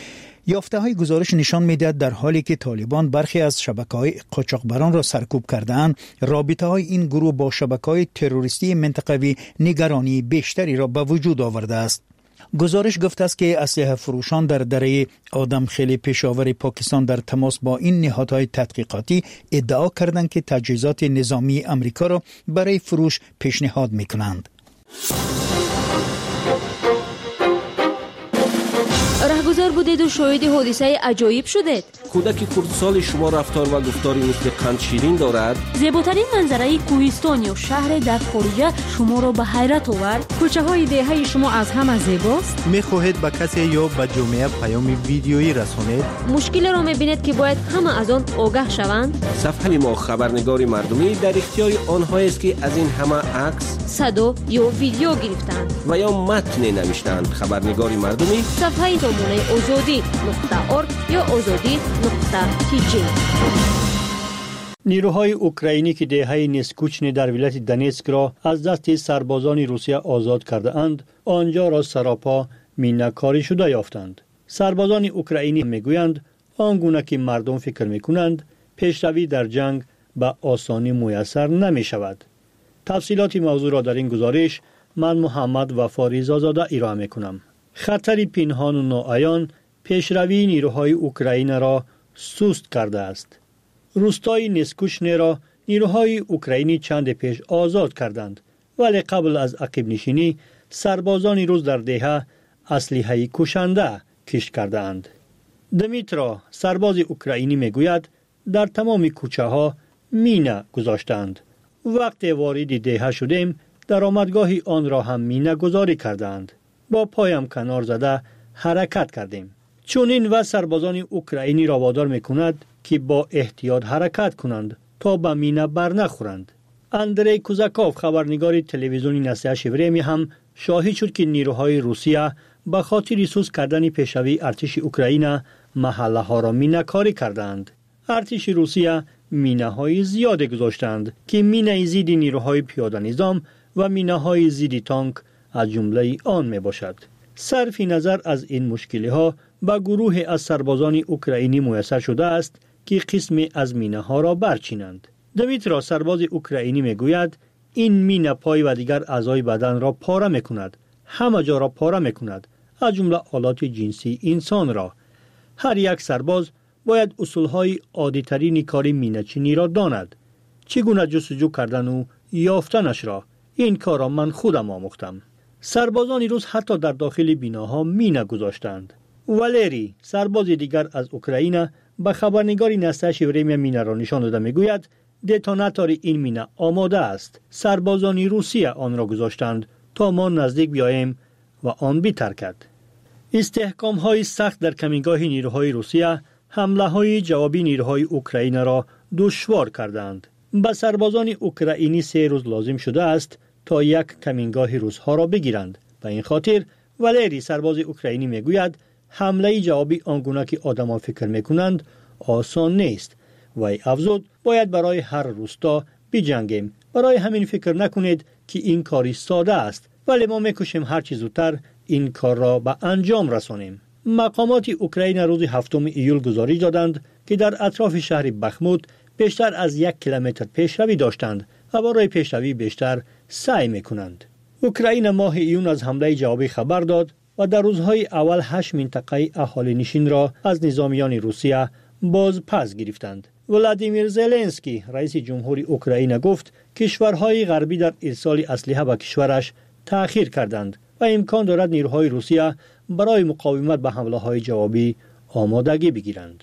یافته های گزارش نشان می‌دهد در حالی که طالبان برخی از شبکه‌های قاچاقبران را سرکوب کرده‌اند، رابطه‌های این گروه با شبکه‌های تروریستی منطقوی نگرانی بیشتری را به وجود آورده است. گزارش گفته است که اسلحه فروشان در دره آدمخیل پشاور پاکستان در تماس با این نهادهای تحقیقاتی ادعا کردند که تجهیزات نظامی آمریکا را برای فروش پیشنهاد می‌کنند. راهگذار بودید و شاهد حادثه عجایب شدید. کودک خردسال شما رفتار و گفتاری مثل قند شیرین دارد. زیباترین منظره کوهستان یا شهر در خارج شما را به حیرت آورد. کوچه های دهه شما از همه زیباست. میخواهید به کسی یا به جامعه پیام ویدیویی رسانید؟ مشکل را میبینید که باید همه از آن آگاه شوند. صفحه ما خبرنگار مردمی در اختیار آنها است که از این همه عکس، صدا یا ویدیو گرفتند و یا متن نوشتند. خبرنگار مردمی صفحه سامانه آزادی نقطه ارگ یا آزادی نقطه تی جی. نیروهای اوکراینی که دهه نیسکوچن در ولایت دنیسک را از دست سربازان روسیه آزاد کرده اند، آنجا را سراپا مینه‌کاری شده یافتند. سربازان اوکراینی میگویند آنگونه که مردم فکر میکنند پیشروی در جنگ به آسانی میسر نمی شود. تفصیلات موضوع را در این گزارش من محمد وفاری زاده ارائه میکنم. خطر پنهان و ناعیان پیشروی نیروهای اوکراین را سست کرده است. روستای نیسکوچن را نیروهای اوکراینی چند پیش آزاد کردند، ولی قبل از عقب نشینی سربازان روس در دهه اسلحه کشنده کشف کردند. دمیترا سرباز اوکراینی میگوید در تمام کوچه ها مینه گذاشتند. وقتی وارد دهه شدیم درآمدگاه آن را هم مینه گذاری کردند. با پایم کنار زده حرکت کردیم. چون این و سربازان اوکراینی را وادار میکند که با احتیاط حرکت کنند تا به مینه بر نخورند. اندری کوزاکوف خبرنگار تلویزیونی نسیه شوریمی هم شاهد شد که نیروهای روسیه به خاطر سوز کردن پیشروی ارتش اوکراین محله ها را مینه کاری کردند. ارتش روسیه مینه های زیاد گذاشتند که مینه ضد نیروهای پیاده نظام و مینه های ضد تانک از جمله آن می باشد. صرف نظر از این مشکلی ها به گروه از سربازان اوکراینی میسر شده است که قسمی از مینه ها را برچینند. دمیترا سرباز اوکراینی می گوید این مینه پای و دیگر اعضای بدن را پاره می کند. همه جا را پاره می کند، از جمله آلات جنسی انسان را. هر یک سرباز باید اصولهای عادی ترین کار مینه چینی را داند. چگونه جستجو کردن و یافتنش را. این کار را من خودم آموختم. سربازان روس حتی در داخل بیناها مینه گذاشتند. والری سرباز دیگر از اوکراین به خبرنگاری نسیه شوریمی مینه را نشان داده میگوید دتوناتور این مینه آماده است. سربازان روسیه آن را گذاشتند تا ما نزدیک بیاییم و آن بترکد. استحکام های سخت در کمینگاه نیروهای روسیه حمله های جوابی نیروهای اوکراین را دشوار کردند. به سربازان اوکراینی سه روز لازم شده است تا یک کمینگاه روس ها را بگیرند. به این خاطر والری سرباز اوکراینی میگوید حمله جوابی آنگونه که آدمان فکر میکنند آسان نیست. وی افزود باید برای هر روستا بجنگیم. برای همین فکر نکنید که این کاری ساده است، ولی ما میکوشیم هر چه زودتر این کار را به انجام رسانیم. مقامات اوکراین روز هفتم ایول گزارش دادند که در اطراف شهر بخموت بیشتر از یک کیلومتر پیشروی داشتند و برای پیشروی بیشتر سعی میکنند. اوکراین ماه ایون از حمله جوابی خبر داد و در روزهای اول هشت منطقه اهالی نشین را از نظامیان روسیه باز پس گرفتند. ولادیمیر زلنسکی رئیس جمهوری اوکراین گفت کشورهای غربی در ارسال اسلحه به کشورش تأخیر کردند و امکان دارد نیروهای روسیه برای مقاومت به حمله های جوابی آمادگی بگیرند.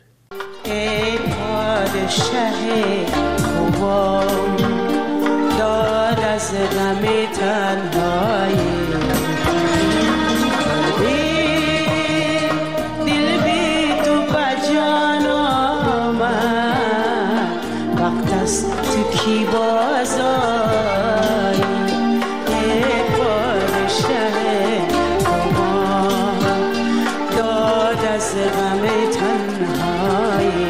ای پادشه خوبان داد از غم تنهایی دل بی تو بجان آمد وقت است تو کی بازایی ای پادشه خوبان داد از غم تنهایی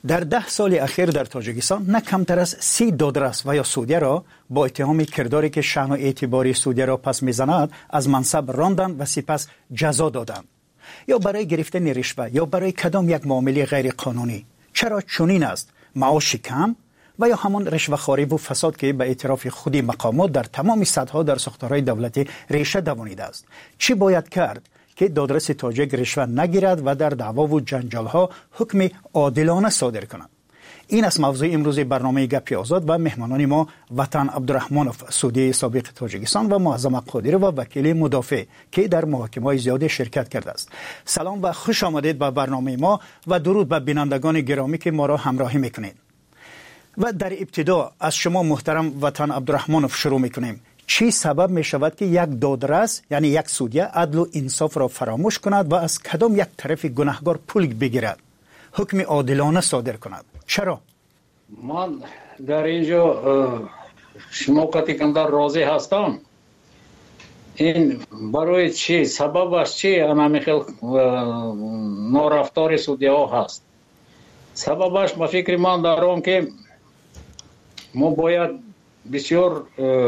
در ده سال اخیر در تاجیکستان نه کمتر از سی دادرس و یا سودیه را با اتهام کرداری که شأن و اعتباری سودیه را پس میزند از منصب راندند و سپس جزا دادند، یا برای گرفتن رشوه یا برای کدام یک معامله غیر قانونی. چرا چنین است؟ معاش کم و یا همان رشوه‌خواری و فساد که به اعتراف خودی مقامات در تمام سطح‌ها در ساختارهای دولتی ریشه دوانیده است. چی باید کرد که دادرس تاجیک رشوه نگیرد و در دعوا و جنجال‌ها حکم عادلانه صادر کند؟ این است موضوع امروز برنامه گپی آزاد و مهمانان ما وطن عبدالرحمانوف سودی سابق تاجیکستان و معظم قادری و وکیل مدافع که در محاکمه‌های زیاد شرکت کرده است. سلام و خوش آمدید به برنامه ما و درود به بینندگان گرامی که ما را همراهی میکنید. و در ابتدا از شما محترم وطن عبدالرحمانوف شروع میکنیم. چی سبب می شود که یک دادرس یعنی یک سودیه عدل و انصاف را فراموش کند و از کدام یک طرف گناهکار پول بگیرد، حکم عادلانه صادر کند؟ چرا؟ من در اینجا شما کتیکندر راضی هستم. این برای چی؟ سببش چی؟ انا خیلی نارفتار سودیه ها هست. سببش به فکر من دارم که ما باید بسیار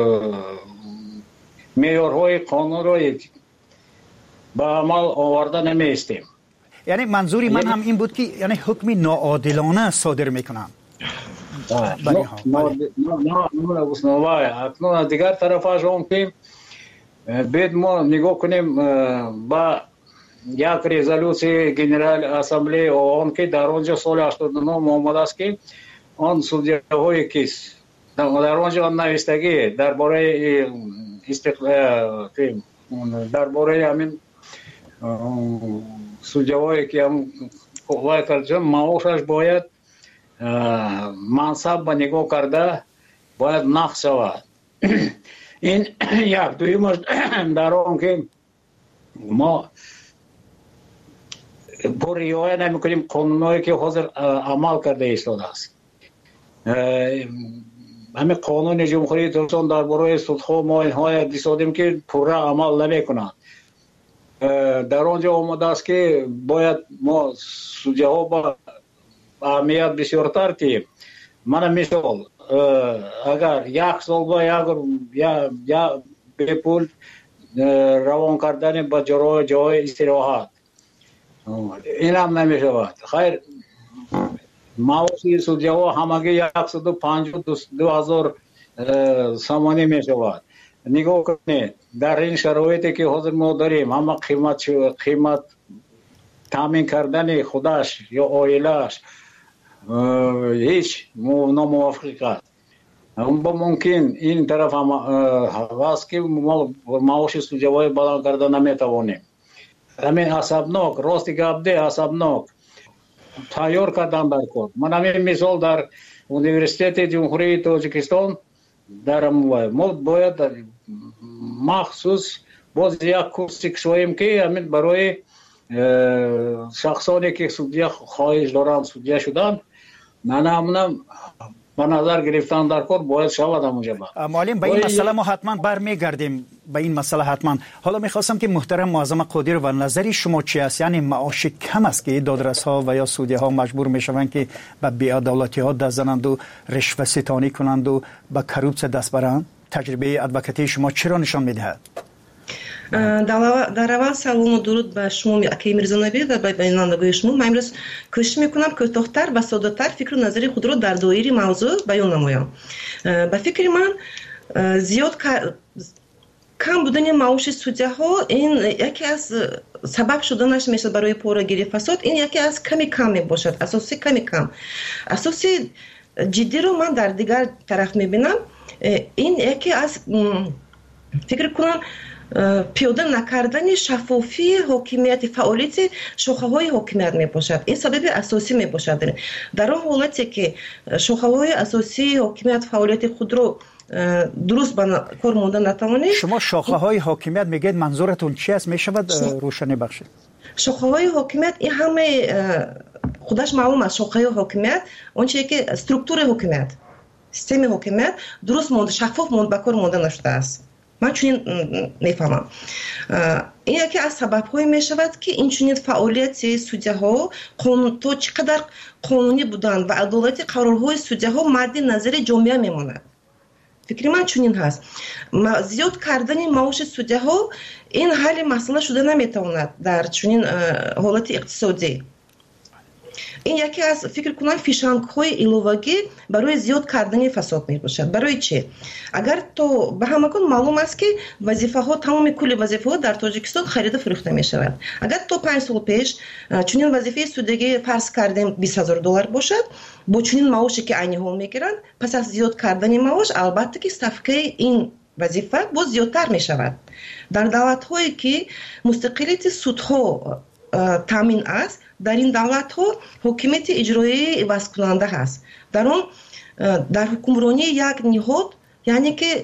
معیارهای قانون را به عمل آورده نمیستیم. یعنی منظوری من هم این بود که یعنی حکم ناعادلانه صادر میکنم. نه نه نه اکنون از دیگر طرفش هم که باید ما نگاه کنیم با یک رزولوسی گنرال اسامبلی آن که در آنجا سال هشتاد و نه آمده است که آن سودیه های کیس در آنجا آن نوشتگی درباره استقلال درباره همین سودیه هایی که هم قوای کرده معاشش باید منصب به نگاه کرده باید نقص شود. این یک دویمش در آن که ما پر رعایت نمی‌کنیم قانونایی که حاضر عمل کرده ایستاده است. همین قانون جمهوری تاجیکستان درباره سودها ما اینها دیدیم که پورا عمل نمی‌کنند. در آنجا آمده است که باید ما سودیه ها با اهمیت بسیارتر که من مثال اگر یک سال با یا یا به پول روان کردن به جای جای استراحت این هم نمی شود. خیر معاشی سودیه ها همگی صد و پنجاه و دو هزار سامانی می شود. نگاه کنید در این شرایطی که حاضر ما داریم همه قیمت قیمت تامین کردن خودش یا عائله‌اش هیچ ناموافق است. با ممکن این طرف هم هست که ما معاش سودیه های بلند کرده نمیتوانیم. همین عصبناک راستی گپ ده عصبناک تیار کردن در کار. من همین مثال در اونیورسیت جمهوری تاجیکستان دارم. ما باید مخصوص باز یک کورس کشویم که همین برای شخصانی که سودیه خواهش دارند سودیه شدن نه نه به نظر گرفتن در کار باید شود همونجا. معلم به این مسئله ما حتما برمیگردیم به این مسئله حتما. حالا میخواستم که محترم معظم قادری و نظری شما چی است؟ یعنی معاش کم است که دادرس ها و یا سودیه ها مجبور میشوند که به بی‌عدالتی ها دست زنند و رشوه ستانی کنند و به کروپس دست برند؟ تجربه ادوکاتی شما چرا نشان میدهد؟ در اول سلام و درود به شما اکی میرزانبی و به بینندگان شما. من امروز کوشش میکنم کوتاه‌تر و ساده‌تر فکر و نظری خود را در دایره موضوع بیان نمایم. به فکر من زیاد کم بودن معاش سودیه ها این یکی از سبب شدنش میشه برای پورگیری فساد. این یکی از کمی کم میباشد، اساسی کمی کم. اساسی جدی رو من در دیگر طرف میبینم. این یکی از فکر کنم پیاده نکردن شفافی حاکمیت فعالیت شاخه های حاکمیت می باشد. این سبب اساسی می باشد. در آن حالتی که شاخه های اساسی حاکمیت فعالیت خود رو درست به کار ماندن نتوانید. شما شاخه های حاکمیت میگید منظورتون چی است؟ می شود روشنی بخشید؟ شاخه های حاکمیت این همه خودش معلوم است. شاخه های حاکمیت اون چیزی که استرکتور حاکمیت سیستم حاکمیت درست ماند شفاف ماند به کار مانده نشده است. من چنین میفهمم. این یکی از سبب‌های میشود که این چنین فعالیت سودی‌ها تا چقدر قانونی بودند و عدالت قرارهای سودی‌ها مد نظر جامعه میماند. فکر من چنین هست. زیاد کردن معاش سودی‌ها این حل مسئله شده نمیتواند در چنین حالت اقتصادی. این یکی از فکر کنم فیشنگ‌های ایلوواگی برای زیاد کردن فساد میباشد. برای چی؟ اگر تو به همگان معلوم است که وظیفه‌ها تمام کل وظیفه‌ها در تاجیکستان خرید و فروخته میشود. اگر تو پنج سال پیش چنین وظیفه سودگی فرض کردیم بیست هزار دلار باشد، با چنین معاشی که عینی حال میگیرند، پس از زیاد کردن معاش البته که صفقه این وظیفه باز زیادتر میشود. در دولت‌هایی که مستقلیت سودها تامین است، در این دولت ها حکومت اجرایی عوض کننده هست. در اون در حکمرانی یک نهاد یعنی که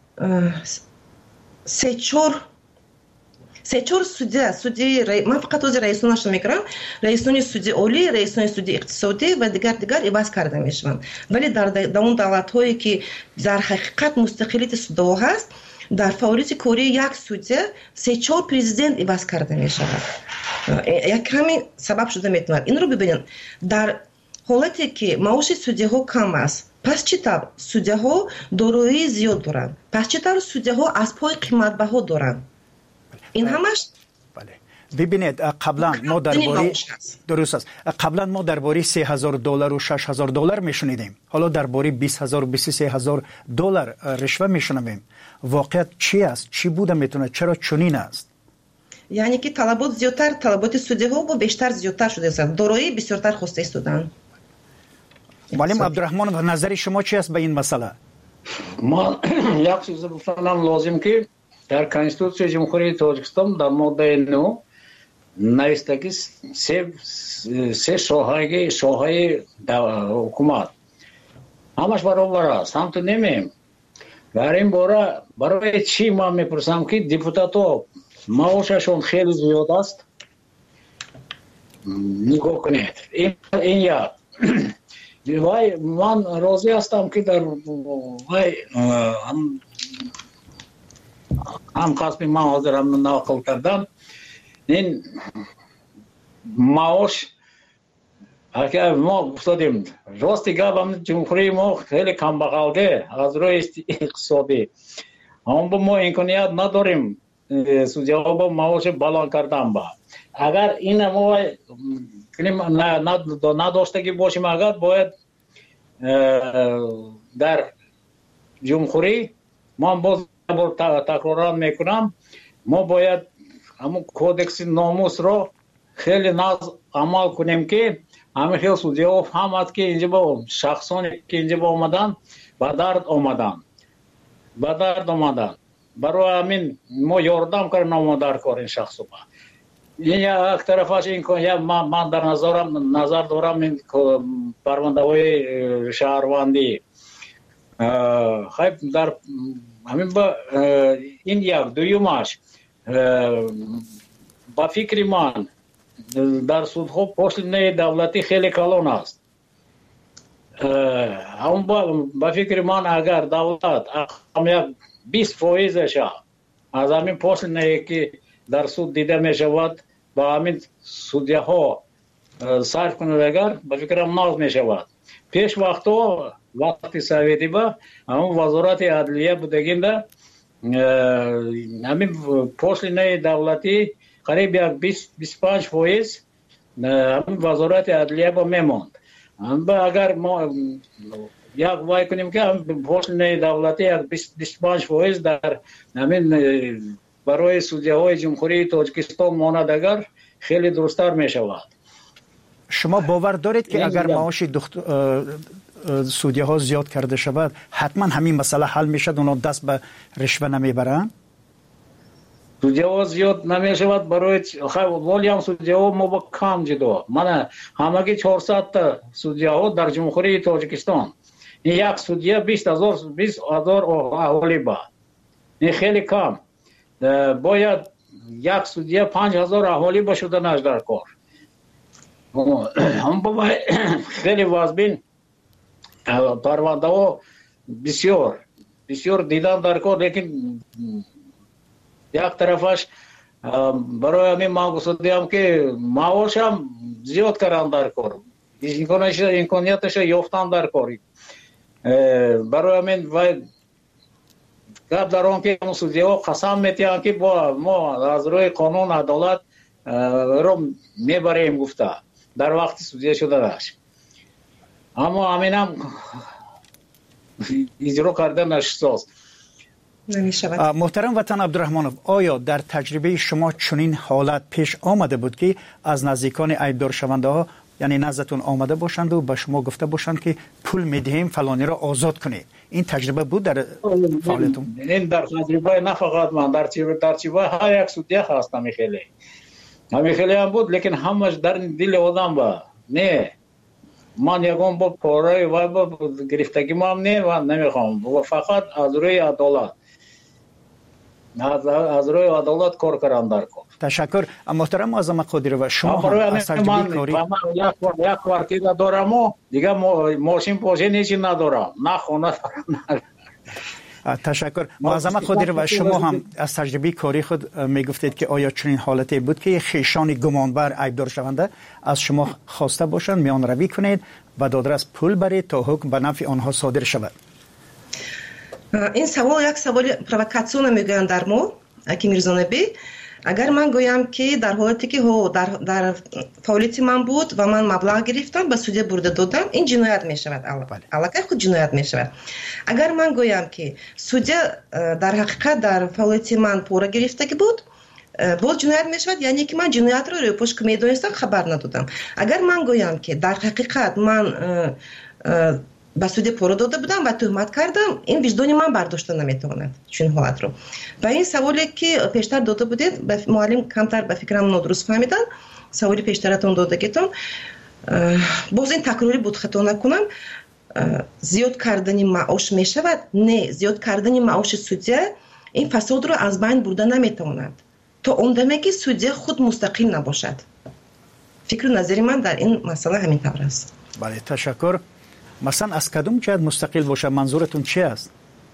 سه چهار سه چهار سودی سودی من فقط از رئیسانش میگم، رئیسان سودی عالی، رئیسان سودی اقتصادی و دیگر دیگر عوض کرده میشوند. ولی در در اون دولت هایی که در حقیقت مستقلیت سودها هست، در فعالیت کاری یک سودی سه چهار پرزیدنت عوض کرده میشود. یک همین سبب شده میتواند. این رو ببینید، در حالتی که معاش سودی ها کم است، پس چطور سودی ها دارایی زیاد دارند؟ پس چطور سودی ها از پای قیمت بها دارند؟ این همش بله. ببینید قبلا ما درباره درست است. قبلا ما درباره سه هزار دلار و شش هزار دلار میشنیدیم. حالا درباره بیست هزار و بیست و سه هزار دلار رشوه میشنویم. واقعیت چی است؟ چی بوده میتونه؟ چرا چنین است؟ یعنی که طلبات زیادتر، طلبات سودی ها با بیشتر زیادتر شده است. دارایی بسیارتر خواسته استودن. معلم عبدالرحمن و نظر شما چی است به این مسئله؟ ما یک چیز بفرمایم لازم که در کنستیتوسیون جمهوری تاجیکستان در ماده نه نوشته که سه سه شاخه شاخه حکومت همش برابر است. هم تو نمیم. در این باره برای چی ما میپرسم که دیپوتاتو معاششون خیلی زیاد است. نگاه کنید. این این یا وای من راضی هستم که در وای هم هم قسمی من حاضرم نقل کردم. این معاش اگر ما افتادیم راستی گفتم جمهوری ما خیلی کم بغلده از روی اقتصادی، اما ما امکانیت نداریم سودی‌ها با معاش بالا کردن. با اگر این ما نداشتگی باشیم، اگر باید در جمهوری ما باز تکرار میکنم، ما باید همون کودکس ناموس رو خیلی ناز عمل کنیم که همه خیلی سودی‌ها فهمد که اینجا با شخصانی که اینجا با آمدن با درد آمدن با درد آمدن برای همین ما یاردم کردیم ما در کار این شخص. این یک طرفش این که من در نظرم نظر دارم این پرونده های شهروندی خیلی در همین با این یک دویمش با فکر من در سودها پشت دولتی خیلی کلان است. اما با, با فکر من اگر دولت هم بیست فایزش از همین پشت که در سود دیده می شود با همین سودیه ها صرف کنند، اگر با فکرم ناز می شود. پیش وقتا وقتی سویدی با همون وزارت عدلیه بودگیم ده همین پشت دولتی قریب یک بیست بیست و پنج فایز همین وزارت عدلیه با میماند. اگر ما یک وای کنیم که پشت دولتی یک بیست و پنج فایز در همین برای سودیه های جمهوری تاجیکستان ماند، اگر خیلی درستر می شود. شما باور دارید که اگر معاش سودیه ها زیاد کرده شود حتما همین مسئله حل می شد، اونا دست به رشوه نمی برند؟ سودیه ها زیاد نمی شود برای ولی هم سودیه ها ما با کم جدا. من همگی چهارصد تا سودیه ها در جمهوری تاجیکستان، این یک سودیه بیست هزار بیست هزار اهالی با، این خیلی کم. باید یک سودیه پنج هزار اهالی باشده نش در کار. هم باید خیلی وازبین پرونده ها بسیار بسیار دیدن در کار، لیکن یک طرفش برای همین من گفتم که معاش هم زیاد کردن در کار، امکانیتش یافتن در کار. برای همین و گپ در آن که سودی ها قسم میتیان که با ما از روی قانون عدالت رو میبریم گفته در وقت سودی شده داشت، اما همین هم اجرا کردن نشست. محترم وطن عبدالرحمنوف، آیا در تجربه شما چنین حالت پیش آمده بود که از نزدیکان ایبدار شونده ها یعنی نزدتون آمده باشند و به شما گفته باشند که پول میدهیم فلانی را آزاد کنید؟ این تجربه بود در فعالیتون؟ این در تجربه نه فقط من، در تجربه هر یک سودی هست همی خیلی همی خیلی هم بود، لیکن همش در دل آدم با نه من یکم با پاره و با گرفتگی ما هم نه و نمیخوام، فقط از روی عدالت از روی عدالت کار کردن در کار. تشکر محترم معظم قادری و شما هم از تجربه کاری یک کارتی ندارم و دیگه ماشین پاشه نیچی ندارم، نه خونه دارم. تشکر معظم قادری و شما هم از تجربه کاری خود میگفتید که آیا چنین حالتی بود که خیشان گمانبر ایبدار شونده از شما خواسته باشند میان روی کنید و دادرس پول برید تا حکم به نفع آنها صادر شود؟ این سوال یک سوال پرووکاسیون میگویند در ما اکی میرزانبی. اگر من گویم که در حالتی که در در فعالیت من بود و من مبلغ گرفتم به سودی برده دادم، این جنایت می شود. علاقه خود جنایت می شود. اگر من گویم که سودی در حقیقت در فعالیت من پوره گرفته که بود، باز جنایت می شود، یعنی که من جنایت رو روی پشت میدونستم خبر ندادم. اگر من گویم که در حقیقت من به سودی پوره داده بودم و تهمت کردم، این وجدان من برداشته نمیتواند چون حالت رو. و این سوالی که پیشتر داده بودید معلم کمتر به فکرم نادرست فهمیدن، سوالی پیشترتون دادگیتون باز این تکراری بود خطا نکنم، زیاد کردن معاش میشود؟ نه، زیاد کردن معاش سودی این فساد رو از بین برده نمیتواند تا اون دمی که سودی خود مستقل نباشد. فکر و نظری من در این مسئله همین طور است. بله تشکر. مثلا از کدوم جهت مستقل باشه منظورتون چی است؟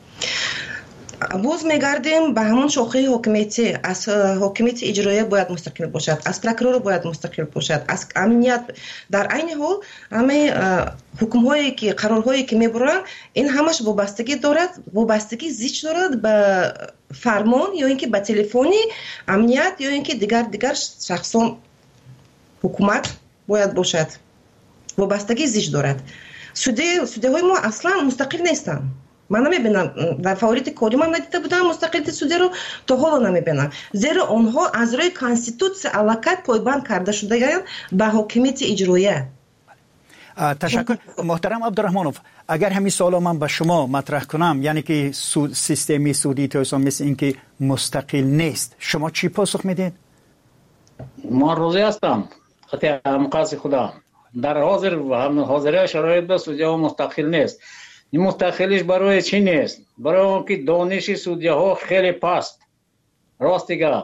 باز میگردیم به همون شاخه حکومتی، از حکومت اجرایی باید مستقل باشد، از پروکورور باید مستقل باشد، از امنیت. در عین حال همه حکم هایی که قرارهایی که میبرن این همش وابستگی دارد، وابستگی زیچ دارد به فرمان یا اینکه به تلفنی امنیت یا اینکه دیگر دیگر شخصان حکومت باید باشد، وابستگی زیچ دارد. سودی سودی های ما اصلا مستقل نیستن. من نمیبینم در فعالیت کاری من ندیده بودم مستقلیت سودی رو، تا حالا نمیبینم، زیرا آنها از روی کانستیتوسیون علاقت پایبند کرده شده به حکومت اجرایی. تشکر محترم عبدالرحمنوف. اگر همین سوال من به شما مطرح کنم، یعنی که سود سیستمی سودی توسان مثل این که مستقل نیست، شما چی پاسخ میدین؟ ما روزی هستم خطی همقاس خدا در حاضر و هم حاضره شرایط به سودی ها مستقل نیست. این مستقلیش برای چی نیست؟ برای اون که دانش سودی ها خیلی پست. راست دیگه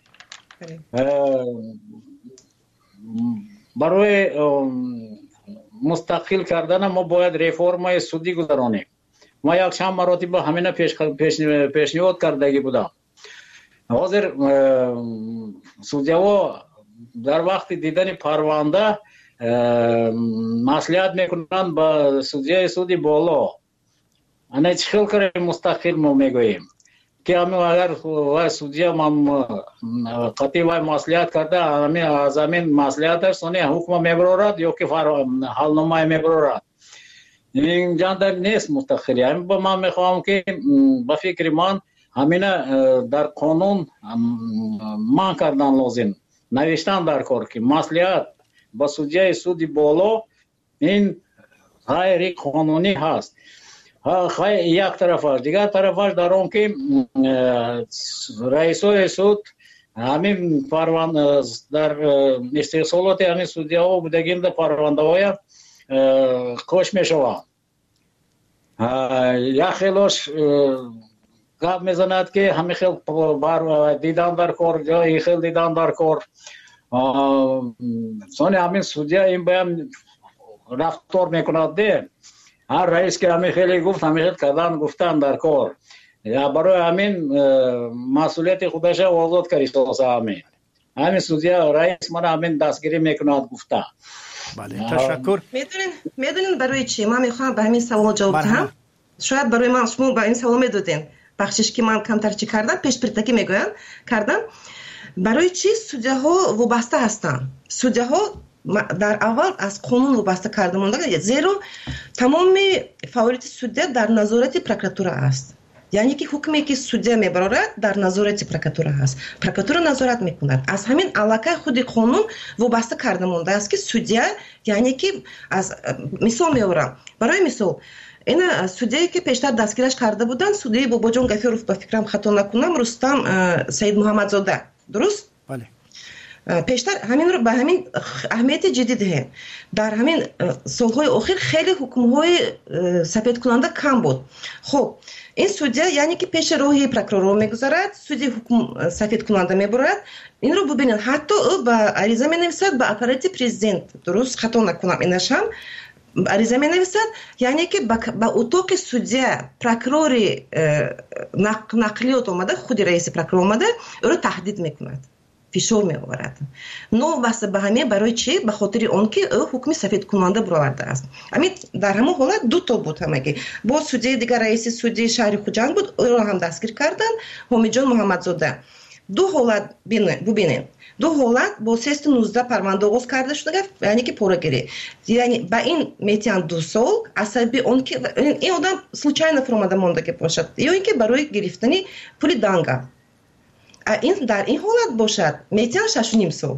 برای مستقل کردن ما باید ریفورم سودی گذرانیم. ما یک چند مراتب همین پیش پیش پیشنهاد کردگی بودم. حاضر سودی ها در وقت دیدن پرونده مصلحت میکنند با سودی سودی بالا. انا چخیل کاری مستقل ما میگوییم که همین اگر سودی ما قطعی و مصلحت کرده همین از همین مصلحتش سونی حکم میبرورد یا که حالنامه میبرورد، این جان نیست مستقلی. همین با من میخوام که با فکر من همین در قانون من کردن لازم، نوشتن در کار که مصلحت با سودی سودی بالا این غیر قانونی هست. یک طرفش، دیگر طرفش در اون که رئیسای سود همین پرونده در استحصالات همین سودی ها بودگیم در پرونده های کش می شود. یک خیلیش گپ میزند که همین خیل بر دیدن در کار یا خیل دیدن در کار سانی همین سودی ها این باید رفتار میکند ده. هر رئیس که همین خیلی گفت همین خیلی کردن گفتن در کار. برای همین مسئولیت خودش آزاد کردی سازا همین همین سودیا رئیس من همین دستگیری میکند گفته. بله تشکر. میدونین میدونین برای چی من میخوام به همین سوال جواب بدم. شاید برای من شما به این سوال میدادین بخشش که من کمتر چی کردم پیش پرتکی میگویم کردم. برای چی سودیاها وابسته هستند؟ سودیاها در اول از قانون وابسته کرده مونده زیرا تمام فعالیت سودیا در نظارت پروکراتور است. یعنی که حکمی که سودیا میبرد در نظارت پروکراتور است. پروکراتور نظارت میکند. از همین علاقه خود قانون وابسته کرده مونده است که سودیا یعنی که از مثال میارم برای مثال این سودیایی که پیشتر دستگیرش کرده بودن سودیای باباجان غفیرов به فکرم خطا نکنم رستم سید محمدزاده درست؟ بله. پیشتر همین رو به همین اهمیت جدی دهیم. در همین سالهای اخیر خیلی حکم‌های سفید کننده کم بود. خب این سودیا یعنی که پیش روی پروکرور میگذارد سودی حکم سفید کننده میبرد. این رو ببینید حتی او به عریضه مینویسد به اپارات پرزیدنت درست خطا نکنم اینش هم عریضه مینویسد یعنی که با اتاق سودیا پروکرور نقلیات اومده خود رئیس پروکرور اومده او رو تهدید میکند فشار می آورد. نو واسه به همین برای چی؟ به خاطر اون که او حکم سفید کننده برآورده است. همین در همون حالت دو تا بود همگی. با سودی دیگر رئیس سودی شهر خوجند بود او را هم دستگیر کردن حمیدجان محمدزاده. دو حالت ببینید. دو حالت با سیست نوزده پرونده آغاز کرده شده یعنی که پورگیری. یعنی با این میتیان دو سال عصبی اون که این آدم случайно فرماده مونده که باشد یا اینکه برای گرفتن پول دانگا این در این حالت باشد میتیان شش و نیم سال.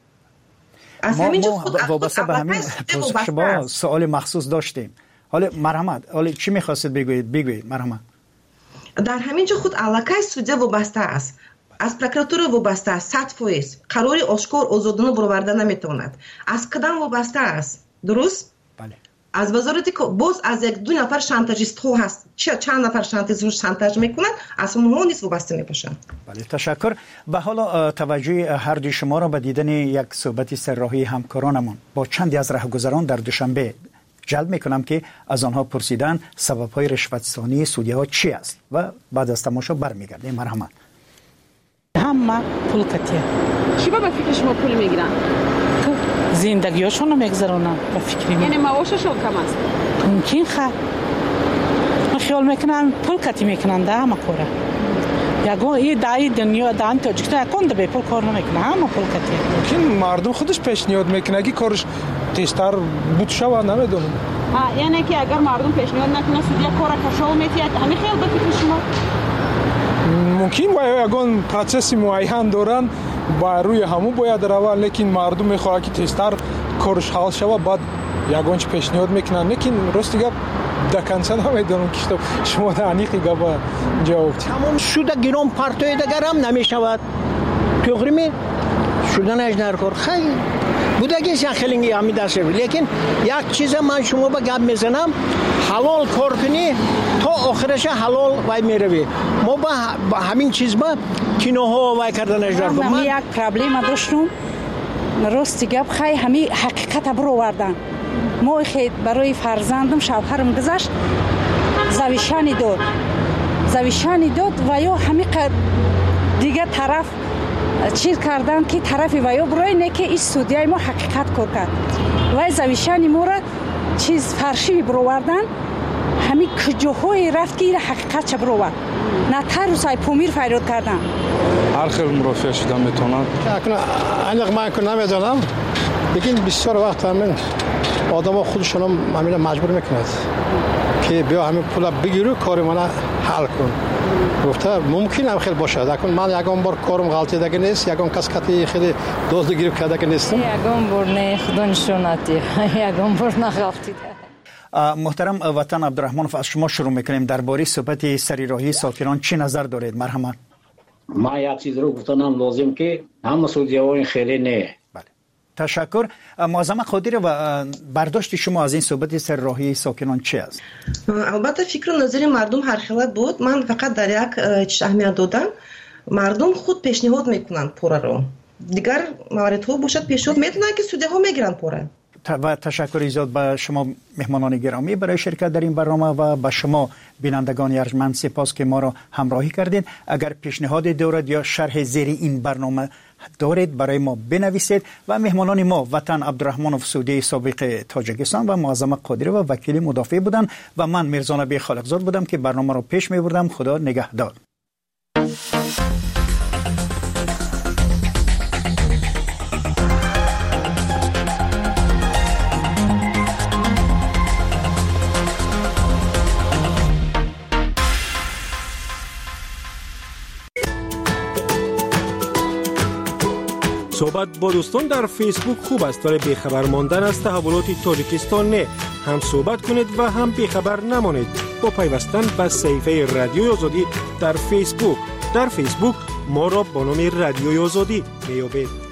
از همین جو خود وابسته به همین پرسش شما سوال مخصوص داشتیم. حالا مرحمت حالا چی میخواستید بگویید بگویید مرحمت. در همین جو خود علاقه سودیا وابسته است. از پروکراتور وابسته است. صد فیصد قراری آشکار آزادانه برآورده نمیتواند. از کدام وابسته است؟ درست؟ بله. از وزارت باز از یک دو نفر شانتاژیست ها هست. چه چند نفر شانتاژ شانتاژ میکنند؟ از اونها نیست وابسته میباشند. بله تشکر. و حالا توجه هر دو شما را به دیدن یک صحبت سرراهی همکارانمون با چندی از راهگذران در دوشنبه جلب میکنم که از آنها پرسیدن سبب‌های رشوت‌ستانی سودی‌ها چی است و بعد از تماشا برمیگردیم. مرحمت. همه پول کتیه. چی با فکر شما پول میگیرن؟ زندگیشون رو میگذرونن با فکری من. یعنی معاششون کم است؟ ممکن خواهد. من خیال میکنم پول کتی میکنن ده همه کاره. یکون این دایی دنیا دان تاجیکستان یکون به پول کار نمیکنه همه پول کتی. ممکن مردم خودش پیشنهاد میکنه که کارش تیزتر بود شود نمیدونم. ها یعنی که اگر مردم پیشنهاد نکنه سودیا کار کشال میتید همین خیال به فکر شما؟ ممکن باید یکون پروسس معین دارن با روی همو باید روان لیکن مردم میخواد که تیزتر کارش حل شود بعد یکون چه پیشنهاد میکنن لیکن راست گپ دکنسن نمیدونم که شما دانیقی گپ جواب تمام شده گیرم پارتای دیگر هم نمیشود توغری می شدن اجنر کار خیلی بوده که خیلی همی دسته لیکن یک چیز من شما با گپ میزنم حلال کار کنی تا آخرش حلال وای میروی ما با همین چیز با کینوها وای کردن اجنر کار من یک پرابلم داشتم راستی گپ خیلی همی حقیقت برو وردن ما خیلی برای فرزندم شوهرم گذاشت زویشانی داد زویشانی داد و یا همی دیگه طرف چیز کردن که طرف و یا برای نه که این سودیای ما حقیقت کار کرد و زویشانی ما را چیز فرشی برووردن همین کجاهای رفت که این حقیقت چه بروورد نه تر و سای پومیر فریاد کردن هر خیلی مرافع شدن میتونن انق من که نمیدونم لیکن بسیار وقت همین آدم ها خودشون هم همین مجبور میکند که بیا همین پول بگیرو کار من حل کن گفته ممکن هم خیلی باشد اکنون من یکم بار کارم غلطی دیگه نیست یکم کس کتی خیلی دزد گیرو کرده که نیستم یکم بار نه خدا نشوناتی یکم بار نغلطی محترم وطن عبدالرحمن از شما شروع میکنیم درباره صحبت سریراهی ساکنان چی نظر دارید مرحمت؟ ما یک چیز رو گفتنم لازم که همه سودی‌ها خیلی نه. بله تشکر. معظم قادری و برداشت شما از این صحبت سرراهی ساکنان چی است؟ البته فکر و نظر مردم هر خیلی بود. من فقط در یک چیز اهمیت دادم مردم خود پیشنهاد میکنن پوره رو دیگر موارد ها باشد پیشنهاد میدونن که سودی‌ها میگیرن پوره. و تشکر زیاد به شما مهمانان گرامی برای شرکت در این برنامه و به شما بینندگان ارجمند سپاس که ما را همراهی کردید. اگر پیشنهاد دارید یا شرح زیر این برنامه دارید برای ما بنویسید. و مهمانان ما وطن عبدالرحمن فسودی سابق تاجیکستان و معظم قادری و وکیل مدافع بودند و من میرزا نبی خالقزاد بودم که برنامه را پیش می بردم. خدا نگهدار. صحبت با دوستان در فیسبوک خوب است ولی بیخبر ماندن از تحولات تاجیکستان نه. هم صحبت کنید و هم بیخبر نمانید با پیوستن به صفحه رادیوی آزادی در فیسبوک. در فیسبوک ما را با نام رادیوی آزادی میابید.